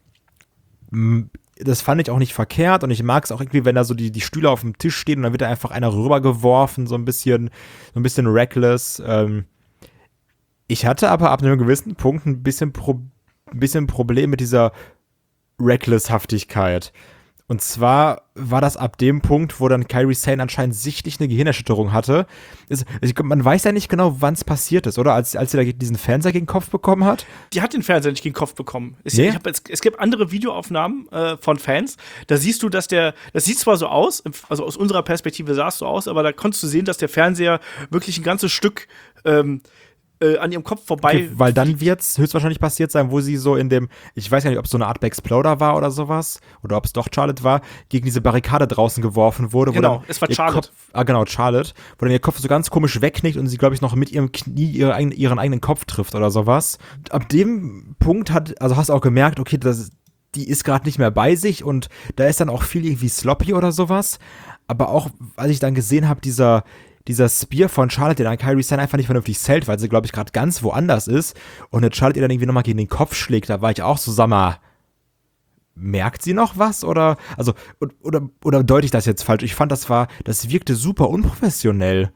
m- das fand ich auch nicht verkehrt und ich mag es auch irgendwie, wenn da so die, die Stühle auf dem Tisch stehen und dann wird da einfach einer rübergeworfen, so ein bisschen, so ein bisschen reckless. Ähm, ich hatte aber ab einem gewissen Punkt ein bisschen, Pro- ein bisschen Problem mit dieser Reckless-Haftigkeit. Und zwar war das ab dem Punkt, wo dann Kairi Sane anscheinend sichtlich eine Gehirnerschütterung hatte. Es, ich, man weiß ja nicht genau, wann es passiert ist, oder? Als, als sie da diesen Fernseher gegen den Kopf bekommen hat. Die hat den Fernseher nicht gegen den Kopf bekommen. Es, Nee? ich hab jetzt, es gibt andere Videoaufnahmen äh, von Fans. Da siehst du, dass der, das sieht zwar so aus, also aus unserer Perspektive sah es so aus, aber da konntest du sehen, dass der Fernseher wirklich ein ganzes Stück ähm, äh, an ihrem Kopf vorbei. Okay, weil dann wird es höchstwahrscheinlich passiert sein, wo sie so in dem, ich weiß gar nicht, ob es so eine Art Exploder war oder sowas, oder ob es doch Charlotte war, gegen diese Barrikade draußen geworfen wurde. Wo Genau, dann es war ihr Charlotte. Kopf, ah, genau, Charlotte, wo dann ihr Kopf so ganz komisch wegknickt und sie, glaube ich, noch mit ihrem Knie ihre, eigen- ihren eigenen Kopf trifft oder sowas. Ab dem Punkt hat, also hast du auch gemerkt, okay, das, die ist gerade nicht mehr bei sich und da ist dann auch viel irgendwie sloppy oder sowas. Aber auch, als ich dann gesehen habe, dieser, dieser Spear von Charlotte, der dann Kairi Sane einfach nicht vernünftig zählt, weil sie, glaube ich, gerade ganz woanders ist und eine Charlotte ihr dann irgendwie nochmal gegen den Kopf schlägt, da war ich auch so, sag mal, merkt sie noch was? Oder, also, oder, oder deute ich das jetzt falsch? Ich fand, das war, das wirkte super unprofessionell.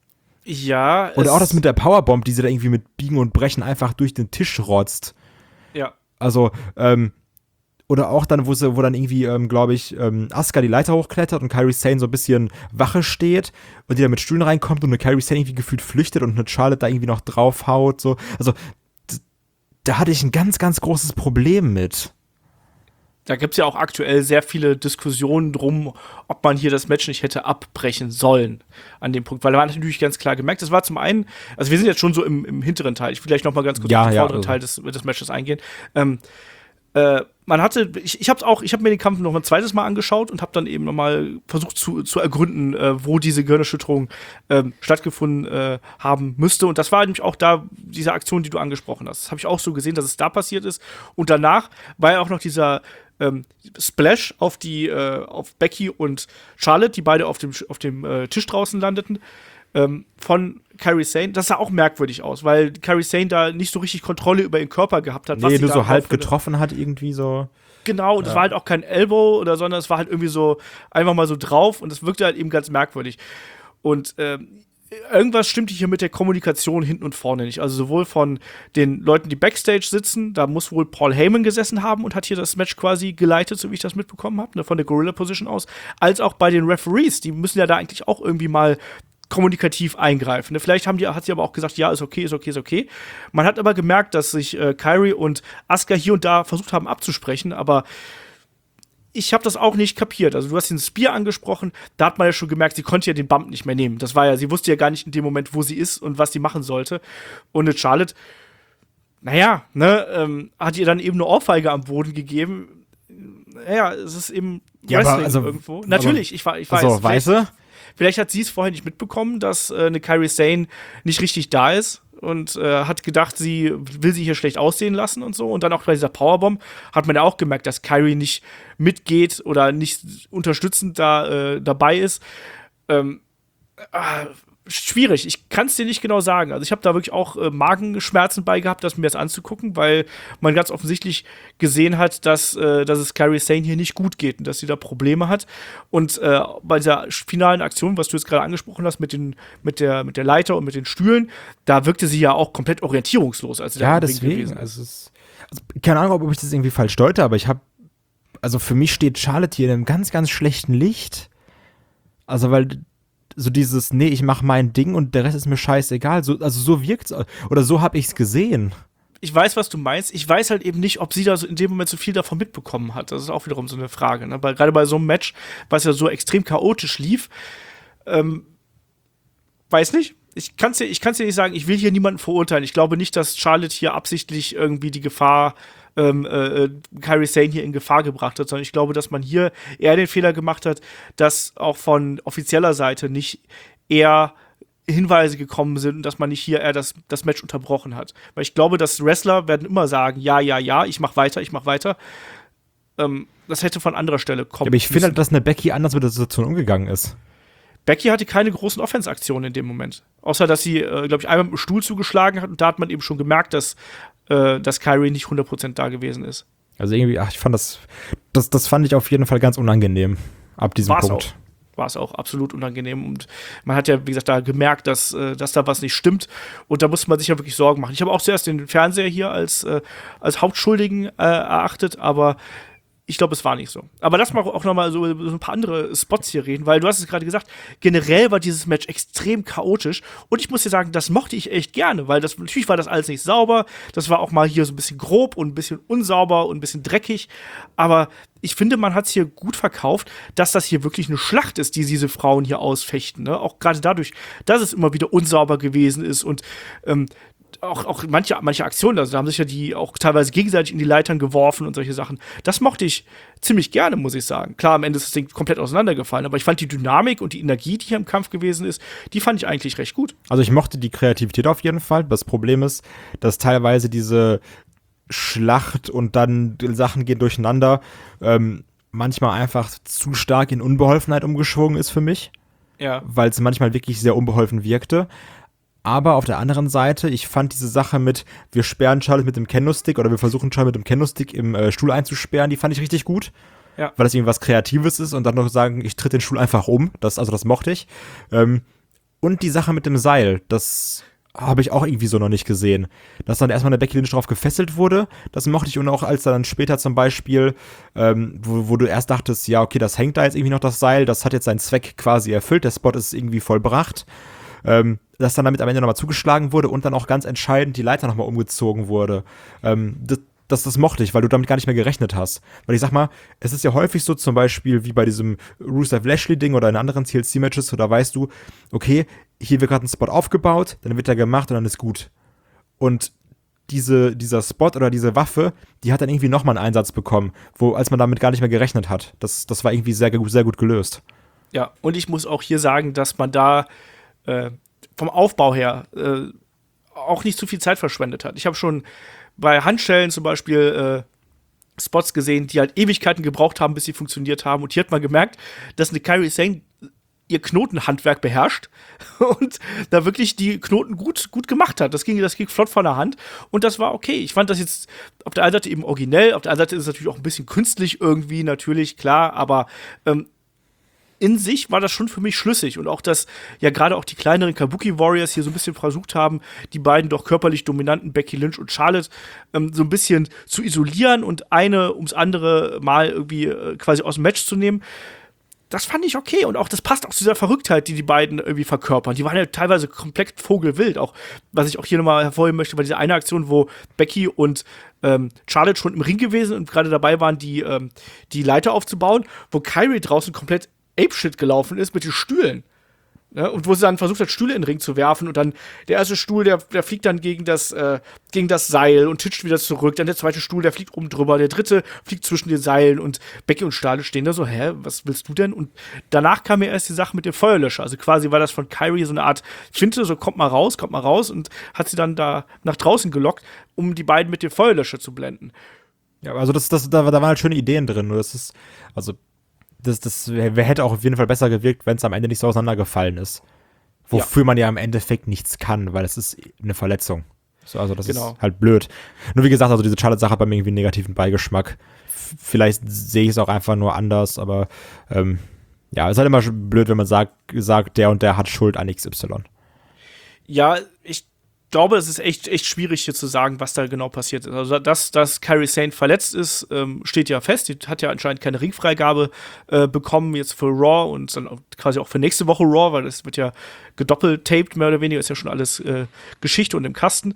Ja. Oder auch das mit der Powerbomb, die sie da irgendwie mit Biegen und Brechen einfach durch den Tisch rotzt. Ja. Also, ähm, oder auch dann, wo sie, wo dann irgendwie, ähm, glaube ich, ähm, Asuka die Leiter hochklettert und Kairi Sane so ein bisschen Wache steht und die dann mit Stühlen reinkommt und eine Kairi Sane irgendwie gefühlt flüchtet und eine Charlotte da irgendwie noch draufhaut, so. Also, d- da hatte ich ein ganz, ganz großes Problem mit. Da gibt es ja auch aktuell sehr viele Diskussionen drum, ob man hier das Match nicht hätte abbrechen sollen an dem Punkt. Weil da war natürlich ganz klar gemerkt, das war zum einen, also wir sind jetzt schon so im, im hinteren Teil, ich will gleich noch mal ganz kurz Ja, auf den ja, vorderen also. Teil des, des Matches eingehen. Ähm, äh, man hatte, ich, ich habe auch, ich habe mir den Kampf noch ein zweites Mal angeschaut und habe dann eben noch mal versucht zu, zu ergründen, äh, wo diese Gehirnerschütterung ähm, stattgefunden äh, haben müsste. Und das war nämlich auch da diese Aktion, die du angesprochen hast. Das habe ich auch so gesehen, dass es da passiert ist. Und danach war ja auch noch dieser Ähm, Splash auf die äh, auf Becky und Charlotte, die beide auf dem, auf dem äh, Tisch draußen landeten, ähm, von Kairi Sane. Das sah auch merkwürdig aus, weil Kairi Sane da nicht so richtig Kontrolle über ihren Körper gehabt hat. Was Nee, sie nur da so halb für eine- getroffen hat irgendwie so. Genau, und es Ja. war halt auch kein Elbow oder, sondern es war halt irgendwie so einfach mal so drauf und es wirkte halt eben ganz merkwürdig. Und ähm, irgendwas stimmte hier mit der Kommunikation hinten und vorne nicht. Also sowohl von den Leuten, die Backstage sitzen, da muss wohl Paul Heyman gesessen haben und hat hier das Match quasi geleitet, so wie ich das mitbekommen habe, ne, von der Gorilla-Position aus, als auch bei den Referees. Die müssen ja da eigentlich auch irgendwie mal kommunikativ eingreifen. Ne? Vielleicht haben die, hat sie aber auch gesagt, ja, ist okay, ist okay, ist okay. Man hat aber gemerkt, dass sich äh, Kairi und Asuka hier und da versucht haben abzusprechen, aber ich habe das auch nicht kapiert. Also du hast den Spear angesprochen, da hat man ja schon gemerkt, sie konnte ja den Bump nicht mehr nehmen. Das war ja, sie wusste ja gar nicht in dem Moment, wo sie ist und was sie machen sollte. Und eine Charlotte, naja, ne, ähm, hat ihr dann eben eine Ohrfeige am Boden gegeben. Naja, es ist eben Ja, aber Wrestling also- irgendwo. Natürlich, ich, war, ich weiß. So, weißt du? Vielleicht hat sie es vorher nicht mitbekommen, dass äh, eine Kairi Sane nicht richtig da ist und äh, hat gedacht, sie will sie hier schlecht aussehen lassen und so. Und dann auch bei dieser Powerbomb hat man ja auch gemerkt, dass Kairi nicht mitgeht oder nicht unterstützend da äh, dabei ist. Ähm, äh, schwierig, ich kann es dir nicht genau sagen. Also ich habe da wirklich auch äh, Magenschmerzen bei gehabt, das mir das anzugucken, weil man ganz offensichtlich gesehen hat, dass, äh, dass es Kairi Sane hier nicht gut geht und dass sie da Probleme hat. Und äh, bei dieser finalen Aktion, was du jetzt gerade angesprochen hast, mit, den, mit, der, mit der Leiter und mit den Stühlen, da wirkte sie ja auch komplett orientierungslos, als sie da Ja, im Ring deswegen. gewesen ist. Also, es, also, keine Ahnung, ob ich das irgendwie falsch deute, aber ich habe, also für mich steht Charlotte hier in einem ganz, ganz schlechten Licht. Also, weil so dieses, nee, ich mach mein Ding und der Rest ist mir scheißegal. So, also so wirkt's, oder so habe ich's gesehen. Ich weiß, was du meinst. Ich weiß halt eben nicht, ob sie da so in dem Moment so viel davon mitbekommen hat. Das ist auch wiederum so eine Frage. Ne? Weil gerade bei so einem Match, was ja so extrem chaotisch lief, ähm, weiß nicht. Ich kann es dir, ich kann's dir nicht sagen, ich will hier niemanden verurteilen. Ich glaube nicht, dass Charlotte hier absichtlich irgendwie die Gefahr, ähm, äh, Kairi Sane hier in Gefahr gebracht hat, sondern ich glaube, dass man hier eher den Fehler gemacht hat, dass auch von offizieller Seite nicht eher Hinweise gekommen sind und dass man nicht hier eher das, das Match unterbrochen hat. Weil ich glaube, dass Wrestler werden immer sagen, ja, ja, ja, ich mach weiter, ich mach weiter. Ähm, das hätte von anderer Stelle kommen Ja, aber ich finde müssen. halt, dass eine Becky anders mit der Situation umgegangen ist. Becky hatte keine großen Offense-Aktionen in dem Moment. Außer, dass sie, äh, glaube ich, einmal mit dem Stuhl zugeschlagen hat und da hat man eben schon gemerkt, dass, äh, dass Kairi nicht hundert Prozent da gewesen ist. Also irgendwie, ach, ich fand das, das, das fand ich auf jeden Fall ganz unangenehm. Ab diesem War's Punkt. War es auch absolut unangenehm und man hat ja, wie gesagt, da gemerkt, dass, äh, dass da was nicht stimmt und da musste man sich ja wirklich Sorgen machen. Ich habe auch zuerst den Fernseher hier als, äh, als Hauptschuldigen äh, erachtet, aber ich glaube, es war nicht so. Aber lass mal auch noch mal so über so ein paar andere Spots hier reden, weil du hast es gerade gesagt, generell war dieses Match extrem chaotisch und ich muss dir sagen, das mochte ich echt gerne, weil das natürlich war das alles nicht sauber, das war auch mal hier so ein bisschen grob und ein bisschen unsauber und ein bisschen dreckig, aber ich finde, man hat es hier gut verkauft, dass das hier wirklich eine Schlacht ist, die diese Frauen hier ausfechten, ne? Auch gerade dadurch, dass es immer wieder unsauber gewesen ist und ähm, Auch, auch manche, manche Aktionen, also da haben sich ja die auch teilweise gegenseitig in die Leitern geworfen und solche Sachen. Das mochte ich ziemlich gerne, muss ich sagen. Klar, am Ende ist das Ding komplett auseinandergefallen, aber ich fand die Dynamik und die Energie, die hier im Kampf gewesen ist, die fand ich eigentlich recht gut. Also ich mochte die Kreativität auf jeden Fall. Das Problem ist, dass teilweise diese Schlacht und dann die Sachen gehen durcheinander, ähm, manchmal einfach zu stark in Unbeholfenheit umgeschwungen ist für mich. Ja. Weil es manchmal wirklich sehr unbeholfen wirkte. Aber auf der anderen Seite, ich fand diese Sache mit, wir sperren Charlotte mit dem Kendo-Stick oder wir versuchen Charlotte mit dem Kendo-Stick im äh, Stuhl einzusperren, die fand ich richtig gut. Ja. Weil das irgendwie was Kreatives ist und dann noch sagen, ich tritt den Stuhl einfach um. Das, also das mochte ich. Ähm, und die Sache mit dem Seil, das habe ich auch irgendwie so noch nicht gesehen. Dass dann erstmal eine Becky Lynch drauf gefesselt wurde, das mochte ich. Und auch als dann später zum Beispiel, ähm, wo, wo du erst dachtest, ja, okay, das hängt da jetzt irgendwie noch, das Seil, das hat jetzt seinen Zweck quasi erfüllt, der Spot ist irgendwie vollbracht. Ähm, dass dann damit am Ende nochmal zugeschlagen wurde und dann auch ganz entscheidend die Leiter nochmal umgezogen wurde. Ähm, das, das, das mochte ich, weil du damit gar nicht mehr gerechnet hast. Weil ich sag mal, es ist ja häufig so, zum Beispiel wie bei diesem Rusev Lashley-Ding oder in anderen T L C-Matches, so da weißt du, okay, hier wird gerade ein Spot aufgebaut, dann wird er gemacht und dann ist gut. Und diese, dieser Spot oder diese Waffe, die hat dann irgendwie nochmal einen Einsatz bekommen, wo, als man damit gar nicht mehr gerechnet hat. Das, das war irgendwie sehr, sehr gut gelöst. Ja, und ich muss auch hier sagen, dass man da äh, vom Aufbau her äh, auch nicht zu viel Zeit verschwendet hat. Ich habe schon bei Handschellen zum Beispiel äh, Spots gesehen, die halt Ewigkeiten gebraucht haben, bis sie funktioniert haben. Und hier hat man gemerkt, dass eine Kairi Sane ihr Knotenhandwerk beherrscht und da wirklich die Knoten gut, gut gemacht hat. Das ging, das ging flott von der Hand und das war okay. Ich fand das jetzt auf der einen Seite eben originell, auf der anderen Seite ist es natürlich auch ein bisschen künstlich irgendwie, natürlich, klar, aber ähm, in sich war das schon für mich schlüssig und auch, dass ja gerade auch die kleineren Kabuki Warriors hier so ein bisschen versucht haben, die beiden doch körperlich dominanten Becky Lynch und Charlotte ähm, so ein bisschen zu isolieren und eine ums andere Mal irgendwie äh, quasi aus dem Match zu nehmen. Das fand ich okay und auch das passt auch zu dieser Verrücktheit, die die beiden irgendwie verkörpern. Die waren ja teilweise komplett vogelwild. Auch, was ich auch hier nochmal hervorheben möchte, war diese eine Aktion, wo Becky und ähm, Charlotte schon im Ring gewesen und gerade dabei waren, die, ähm, die Leiter aufzubauen, wo Kairi draußen komplett Apeshit gelaufen ist mit den Stühlen. Ja, und wo sie dann versucht hat, Stühle in den Ring zu werfen und dann der erste Stuhl, der, der fliegt dann gegen das, äh, gegen das Seil und titscht wieder zurück. Dann der zweite Stuhl, der fliegt oben drüber. Der dritte fliegt zwischen den Seilen und Becky und Charlotte stehen da so, hä, was willst du denn? Und danach kam ja erst die Sache mit dem Feuerlöscher. Also quasi war das von Kairi so eine Art Finte, so kommt mal raus, kommt mal raus und hat sie dann da nach draußen gelockt, um die beiden mit dem Feuerlöscher zu blenden. Ja, also das, das, da, da waren halt schöne Ideen drin. Nur das ist, also Das, das hätte auch auf jeden Fall besser gewirkt, wenn es am Ende nicht so auseinandergefallen ist. Wofür ja. man ja im Endeffekt nichts kann, weil es ist eine Verletzung. So, also das genau. ist halt blöd. Nur wie gesagt, also diese Charlotte-Sache hat bei mir irgendwie einen negativen Beigeschmack. F- vielleicht sehe ich es auch einfach nur anders, aber ähm, ja, es ist halt immer blöd, wenn man sagt, sagt, der und der hat Schuld an X Y. Ja, ich glaube, es ist echt, echt schwierig hier zu sagen, was da genau passiert ist. Also, dass, dass Kairi Sane verletzt ist, ähm, steht ja fest. Die hat ja anscheinend keine Ringfreigabe äh, bekommen jetzt für Raw und dann auch quasi auch für nächste Woche Raw, weil es wird ja gedoppelt taped, mehr oder weniger. Ist ja schon alles äh, Geschichte und im Kasten.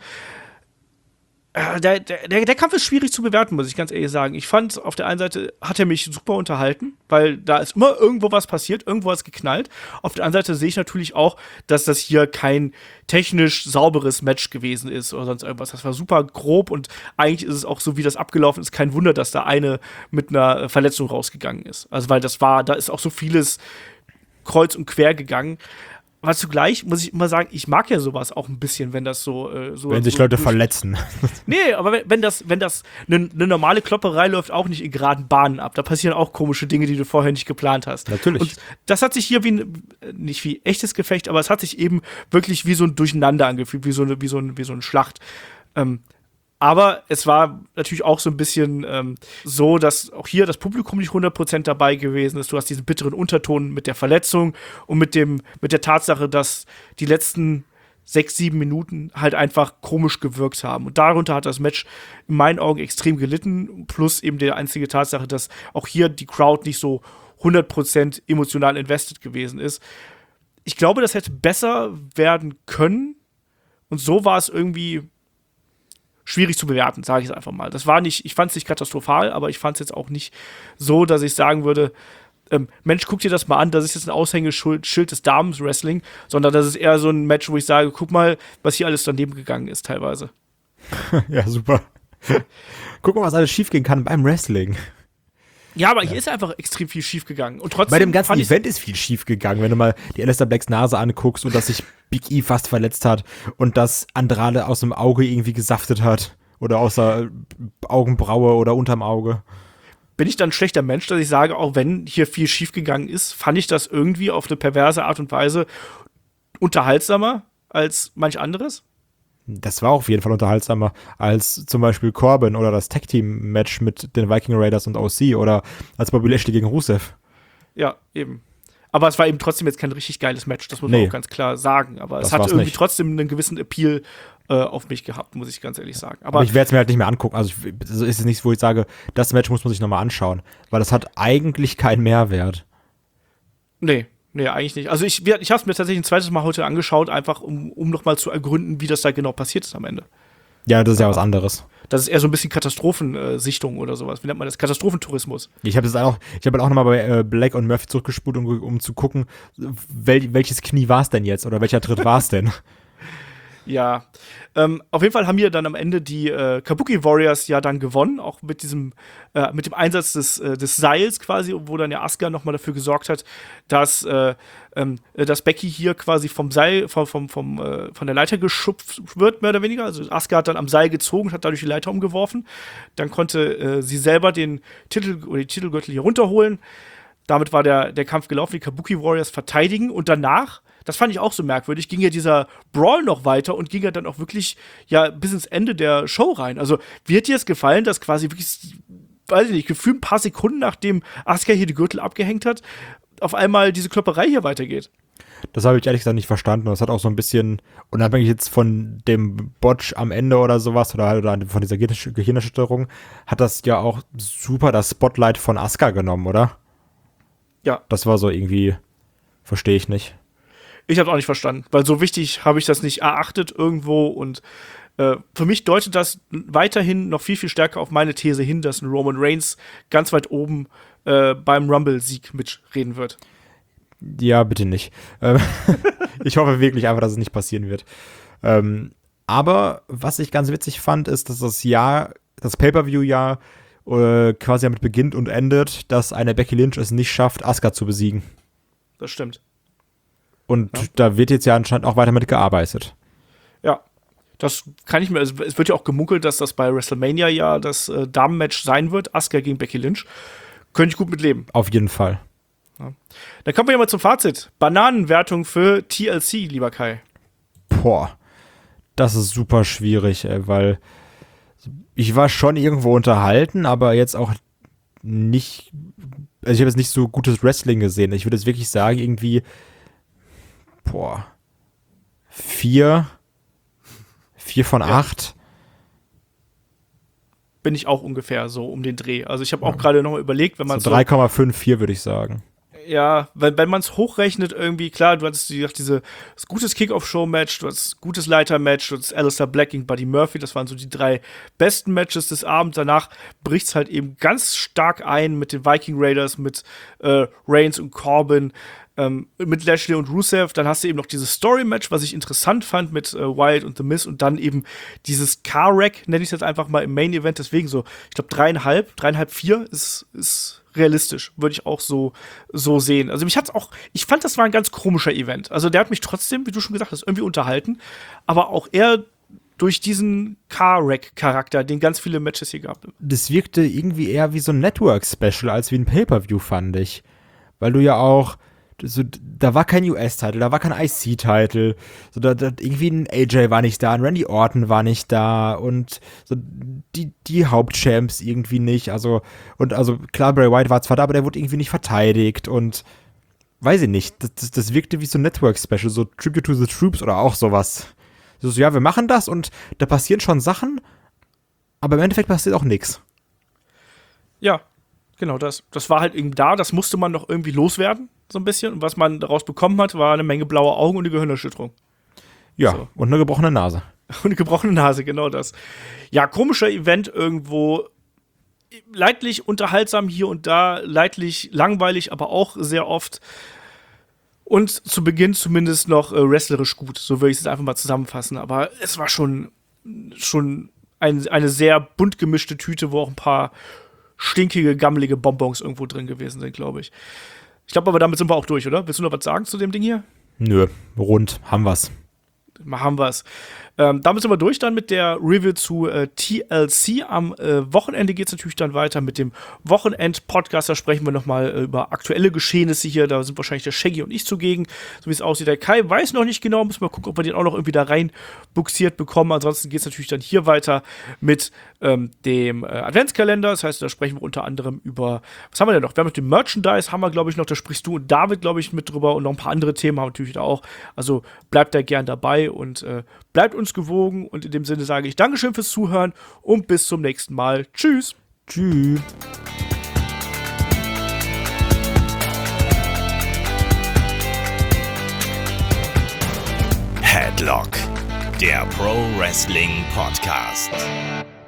Äh, der, der, der Kampf ist schwierig zu bewerten, muss ich ganz ehrlich sagen. Ich fand, auf der einen Seite hat er mich super unterhalten, weil da ist immer irgendwo was passiert, irgendwo was geknallt. Auf der anderen Seite sehe ich natürlich auch, dass das hier kein technisch sauberes Match gewesen ist oder sonst irgendwas. Das war super grob und eigentlich ist es auch so, wie das abgelaufen ist, kein Wunder, dass da eine mit einer Verletzung rausgegangen ist. Also, weil das war, da ist auch so vieles kreuz und quer gegangen. Aber zugleich muss ich immer sagen, ich mag ja sowas auch ein bisschen, wenn das so. Äh, so wenn sich so Leute durch- verletzen. Nee, aber wenn, wenn das, wenn das eine ne normale Klopperei läuft auch nicht in geraden Bahnen ab. Da passieren auch komische Dinge, die du vorher nicht geplant hast. Natürlich. Und das hat sich hier wie ein, nicht wie echtes Gefecht, aber es hat sich eben wirklich wie so ein Durcheinander angefühlt, wie so eine, wie so ein, wie so eine Schlacht. Ähm, aber es war natürlich auch so ein bisschen ähm, so, dass auch hier das Publikum nicht hundert Prozent dabei gewesen ist. Du hast diesen bitteren Unterton mit der Verletzung und mit dem, mit der Tatsache, dass die letzten sechs, sieben Minuten halt einfach komisch gewirkt haben. Und darunter hat das Match in meinen Augen extrem gelitten. Plus eben die einzige Tatsache, dass auch hier die Crowd nicht so hundert Prozent emotional invested gewesen ist. Ich glaube, das hätte besser werden können. Und so war es irgendwie schwierig zu bewerten, sage ich es einfach mal. Das war nicht, ich fand es nicht katastrophal, aber ich fand es jetzt auch nicht so, dass ich sagen würde, ähm, Mensch, guck dir das mal an, das ist jetzt ein Aushängeschild des Damen-Wrestling, sondern das ist eher so ein Match, wo ich sage, guck mal, was hier alles daneben gegangen ist teilweise. Ja, super. Guck mal, was alles schiefgehen kann beim Wrestling. Ja, aber ja. Hier ist einfach extrem viel schief gegangen. Und trotzdem Bei dem ganzen fand Event ist viel schief gegangen, wenn du mal die Aleister Blacks Nase anguckst und dass sich Big E fast verletzt hat und dass Andrade aus dem Auge irgendwie gesaftet hat oder außer Augenbraue oder unterm Auge. Bin ich dann ein schlechter Mensch, dass ich sage, auch wenn hier viel schiefgegangen ist, fand ich das irgendwie auf eine perverse Art und Weise unterhaltsamer als manch anderes? Das war auf jeden Fall unterhaltsamer als zum Beispiel Corbin oder das Tag-Team-Match mit den Viking Raiders und O C oder als Bobby Lashley gegen Rusev. Ja, eben. Aber es war eben trotzdem jetzt kein richtig geiles Match, das muss man Nee. auch ganz klar sagen. Aber Das es hat war's irgendwie nicht. trotzdem einen gewissen Appeal äh, auf mich gehabt, muss ich ganz ehrlich sagen. Aber, Aber ich werde es mir halt nicht mehr angucken. Also ich, das ist es nichts, wo ich sage, das Match muss man sich nochmal anschauen. Weil das hat eigentlich keinen Mehrwert. nee, nee, eigentlich nicht. Also ich, ich habe es mir tatsächlich ein zweites Mal heute angeschaut, einfach um, um nochmal zu ergründen, wie das da genau passiert ist am Ende. Ja, das ist ja was anderes. Das ist eher so ein bisschen Katastrophensichtung oder sowas. Wie nennt man das? Katastrophentourismus. Ich habe das auch, ich habe halt auch nochmal bei äh, Black und Murphy zurückgespult, um, um zu gucken, wel, welches Knie war es denn jetzt oder welcher Tritt war es denn? Ja, ähm, auf jeden Fall haben hier dann am Ende die äh, Kabuki Warriors ja dann gewonnen, auch mit diesem, äh, mit dem Einsatz des, äh, des Seils quasi, wo dann ja Asuka nochmal dafür gesorgt hat, dass, äh, ähm, dass Becky hier quasi vom Seil, vom, vom, vom, äh, von der Leiter geschupft wird, mehr oder weniger. Also Asuka hat dann am Seil gezogen und hat dadurch die Leiter umgeworfen. Dann konnte äh, sie selber den Titel oder die Titelgürtel hier runterholen. Damit war der, der Kampf gelaufen, die Kabuki Warriors verteidigen und danach, das fand ich auch so merkwürdig, ging ja dieser Brawl noch weiter und ging ja dann auch wirklich ja bis ins Ende der Show rein. Also, wird dir es gefallen, dass quasi wirklich, weiß ich nicht, gefühlt ein paar Sekunden nachdem Asuka hier die Gürtel abgehängt hat, auf einmal diese Klopperei hier weitergeht? Das habe ich ehrlich gesagt nicht verstanden. Das hat auch so ein bisschen, unabhängig jetzt von dem Botch am Ende oder sowas, oder halt oder von dieser Gehirn- Gehirnerschütterung, hat das ja auch super das Spotlight von Asuka genommen, oder? Ja. Das war so irgendwie, verstehe ich nicht. Ich habe auch nicht verstanden, weil so wichtig habe ich das nicht erachtet irgendwo und äh, für mich deutet das weiterhin noch viel, viel stärker auf meine These hin, dass ein Roman Reigns ganz weit oben äh, beim Rumble-Sieg mitreden wird. Ja, bitte nicht. Ähm, ich hoffe wirklich einfach, dass es nicht passieren wird. Ähm, aber was ich ganz witzig fand, ist, dass das Jahr, das Pay-Per-View-Jahr äh, quasi damit beginnt und endet, dass eine Becky Lynch es nicht schafft, Asuka zu besiegen. Das stimmt. Und Ja. da wird jetzt ja anscheinend auch weiter mit gearbeitet. Ja, das kann ich mir, also es wird ja auch gemunkelt, dass das bei WrestleMania ja das äh, Damenmatch sein wird, Asuka gegen Becky Lynch. Könnte ich gut mit leben. Auf jeden Fall. Dann kommen wir ja mal zum Fazit. Bananenwertung für T L C, lieber Kai. Boah, das ist super schwierig, ey, weil ich war schon irgendwo unterhalten, aber jetzt auch nicht, also ich habe jetzt nicht so gutes Wrestling gesehen. Ich würde jetzt wirklich sagen, irgendwie, boah, vier, vier von Ja. acht. Bin ich auch ungefähr so um den Dreh. Also ich habe auch gerade noch mal überlegt, wenn man So drei Komma fünf vier würde ich sagen. Ja, wenn, wenn man es hochrechnet, irgendwie, klar, du hattest wie gesagt, diese das gutes Kickoff-Show-Match, du hattest gutes Leiter-Match, du hattest Alistair Black gegen Buddy Murphy, das waren so die drei besten Matches des Abends. Danach bricht es halt eben ganz stark ein mit den Viking Raiders, mit äh, Reigns und Corbin, ähm, mit Lashley und Rusev. Dann hast du eben noch dieses Story-Match, was ich interessant fand mit äh, Wyatt und The Miz und dann eben dieses Car-Wreck, nenne ich es jetzt einfach mal im Main-Event. Deswegen so, ich glaube, dreieinhalb, dreieinhalb, vier ist, ist realistisch, würde ich auch so, so sehen. Also mich hat's auch, ich fand, das war ein ganz komischer Event. Also der hat mich trotzdem, wie du schon gesagt hast, irgendwie unterhalten, aber auch eher durch diesen Car-Wreck-Charakter, den ganz viele Matches hier gab. Das wirkte irgendwie eher wie so ein Network-Special als wie ein Pay-Per-View, fand ich. Weil du ja auch, so, da war kein U S-Title, da war kein I C-Title, so, da, da, irgendwie ein A J war nicht da, ein Randy Orton war nicht da und so, die, die Hauptchamps irgendwie nicht, also, und also klar, Bray Wyatt war zwar da, aber der wurde irgendwie nicht verteidigt und weiß ich nicht, das, das, das wirkte wie so ein Network-Special, so Tribute to the Troops oder auch sowas. So, so, ja, wir machen das und da passieren schon Sachen, aber im Endeffekt passiert auch nichts. Ja, genau das. Das war halt eben da, das musste man noch irgendwie loswerden, so ein bisschen. Und was man daraus bekommen hat, war eine Menge blaue Augen und eine Gehirnerschütterung. Ja, So. und eine gebrochene Nase. Und eine gebrochene Nase, genau das. Ja, komischer Event irgendwo. Leidlich unterhaltsam hier und da, leidlich langweilig, aber auch sehr oft. Und zu Beginn zumindest noch äh, wrestlerisch gut. So würde ich es jetzt einfach mal zusammenfassen. Aber es war schon, schon ein, eine sehr bunt gemischte Tüte, wo auch ein paar stinkige, gammelige Bonbons irgendwo drin gewesen sind, glaube ich. Ich glaube aber, damit sind wir auch durch, oder? Willst du noch was sagen zu dem Ding hier? Nö, rund, haben wir's. Mal haben wir es. Ähm, damit sind wir durch dann mit der Review zu äh, T L C. Am äh, Wochenende geht es natürlich dann weiter mit dem Wochenend-Podcast. Da sprechen wir nochmal äh, über aktuelle Geschehnisse hier. Da sind wahrscheinlich der Shaggy und ich zugegen, so wie es aussieht. Der Kai weiß noch nicht genau. Müssen wir gucken, ob wir den auch noch irgendwie da rein buxiert bekommen. Ansonsten geht es natürlich dann hier weiter mit ähm, dem äh, Adventskalender. Das heißt, da sprechen wir unter anderem über, was haben wir denn noch? Wir haben mit dem Merchandise, haben wir, glaube ich, noch, da sprichst du und David, glaube ich, mit drüber und noch ein paar andere Themen haben wir natürlich da auch. Also bleibt da gern dabei und äh, bleibt uns gewogen. Und in dem Sinne sage ich Dankeschön fürs Zuhören und bis zum nächsten Mal. Tschüss. Tschüss. Headlock, der Pro Wrestling Podcast.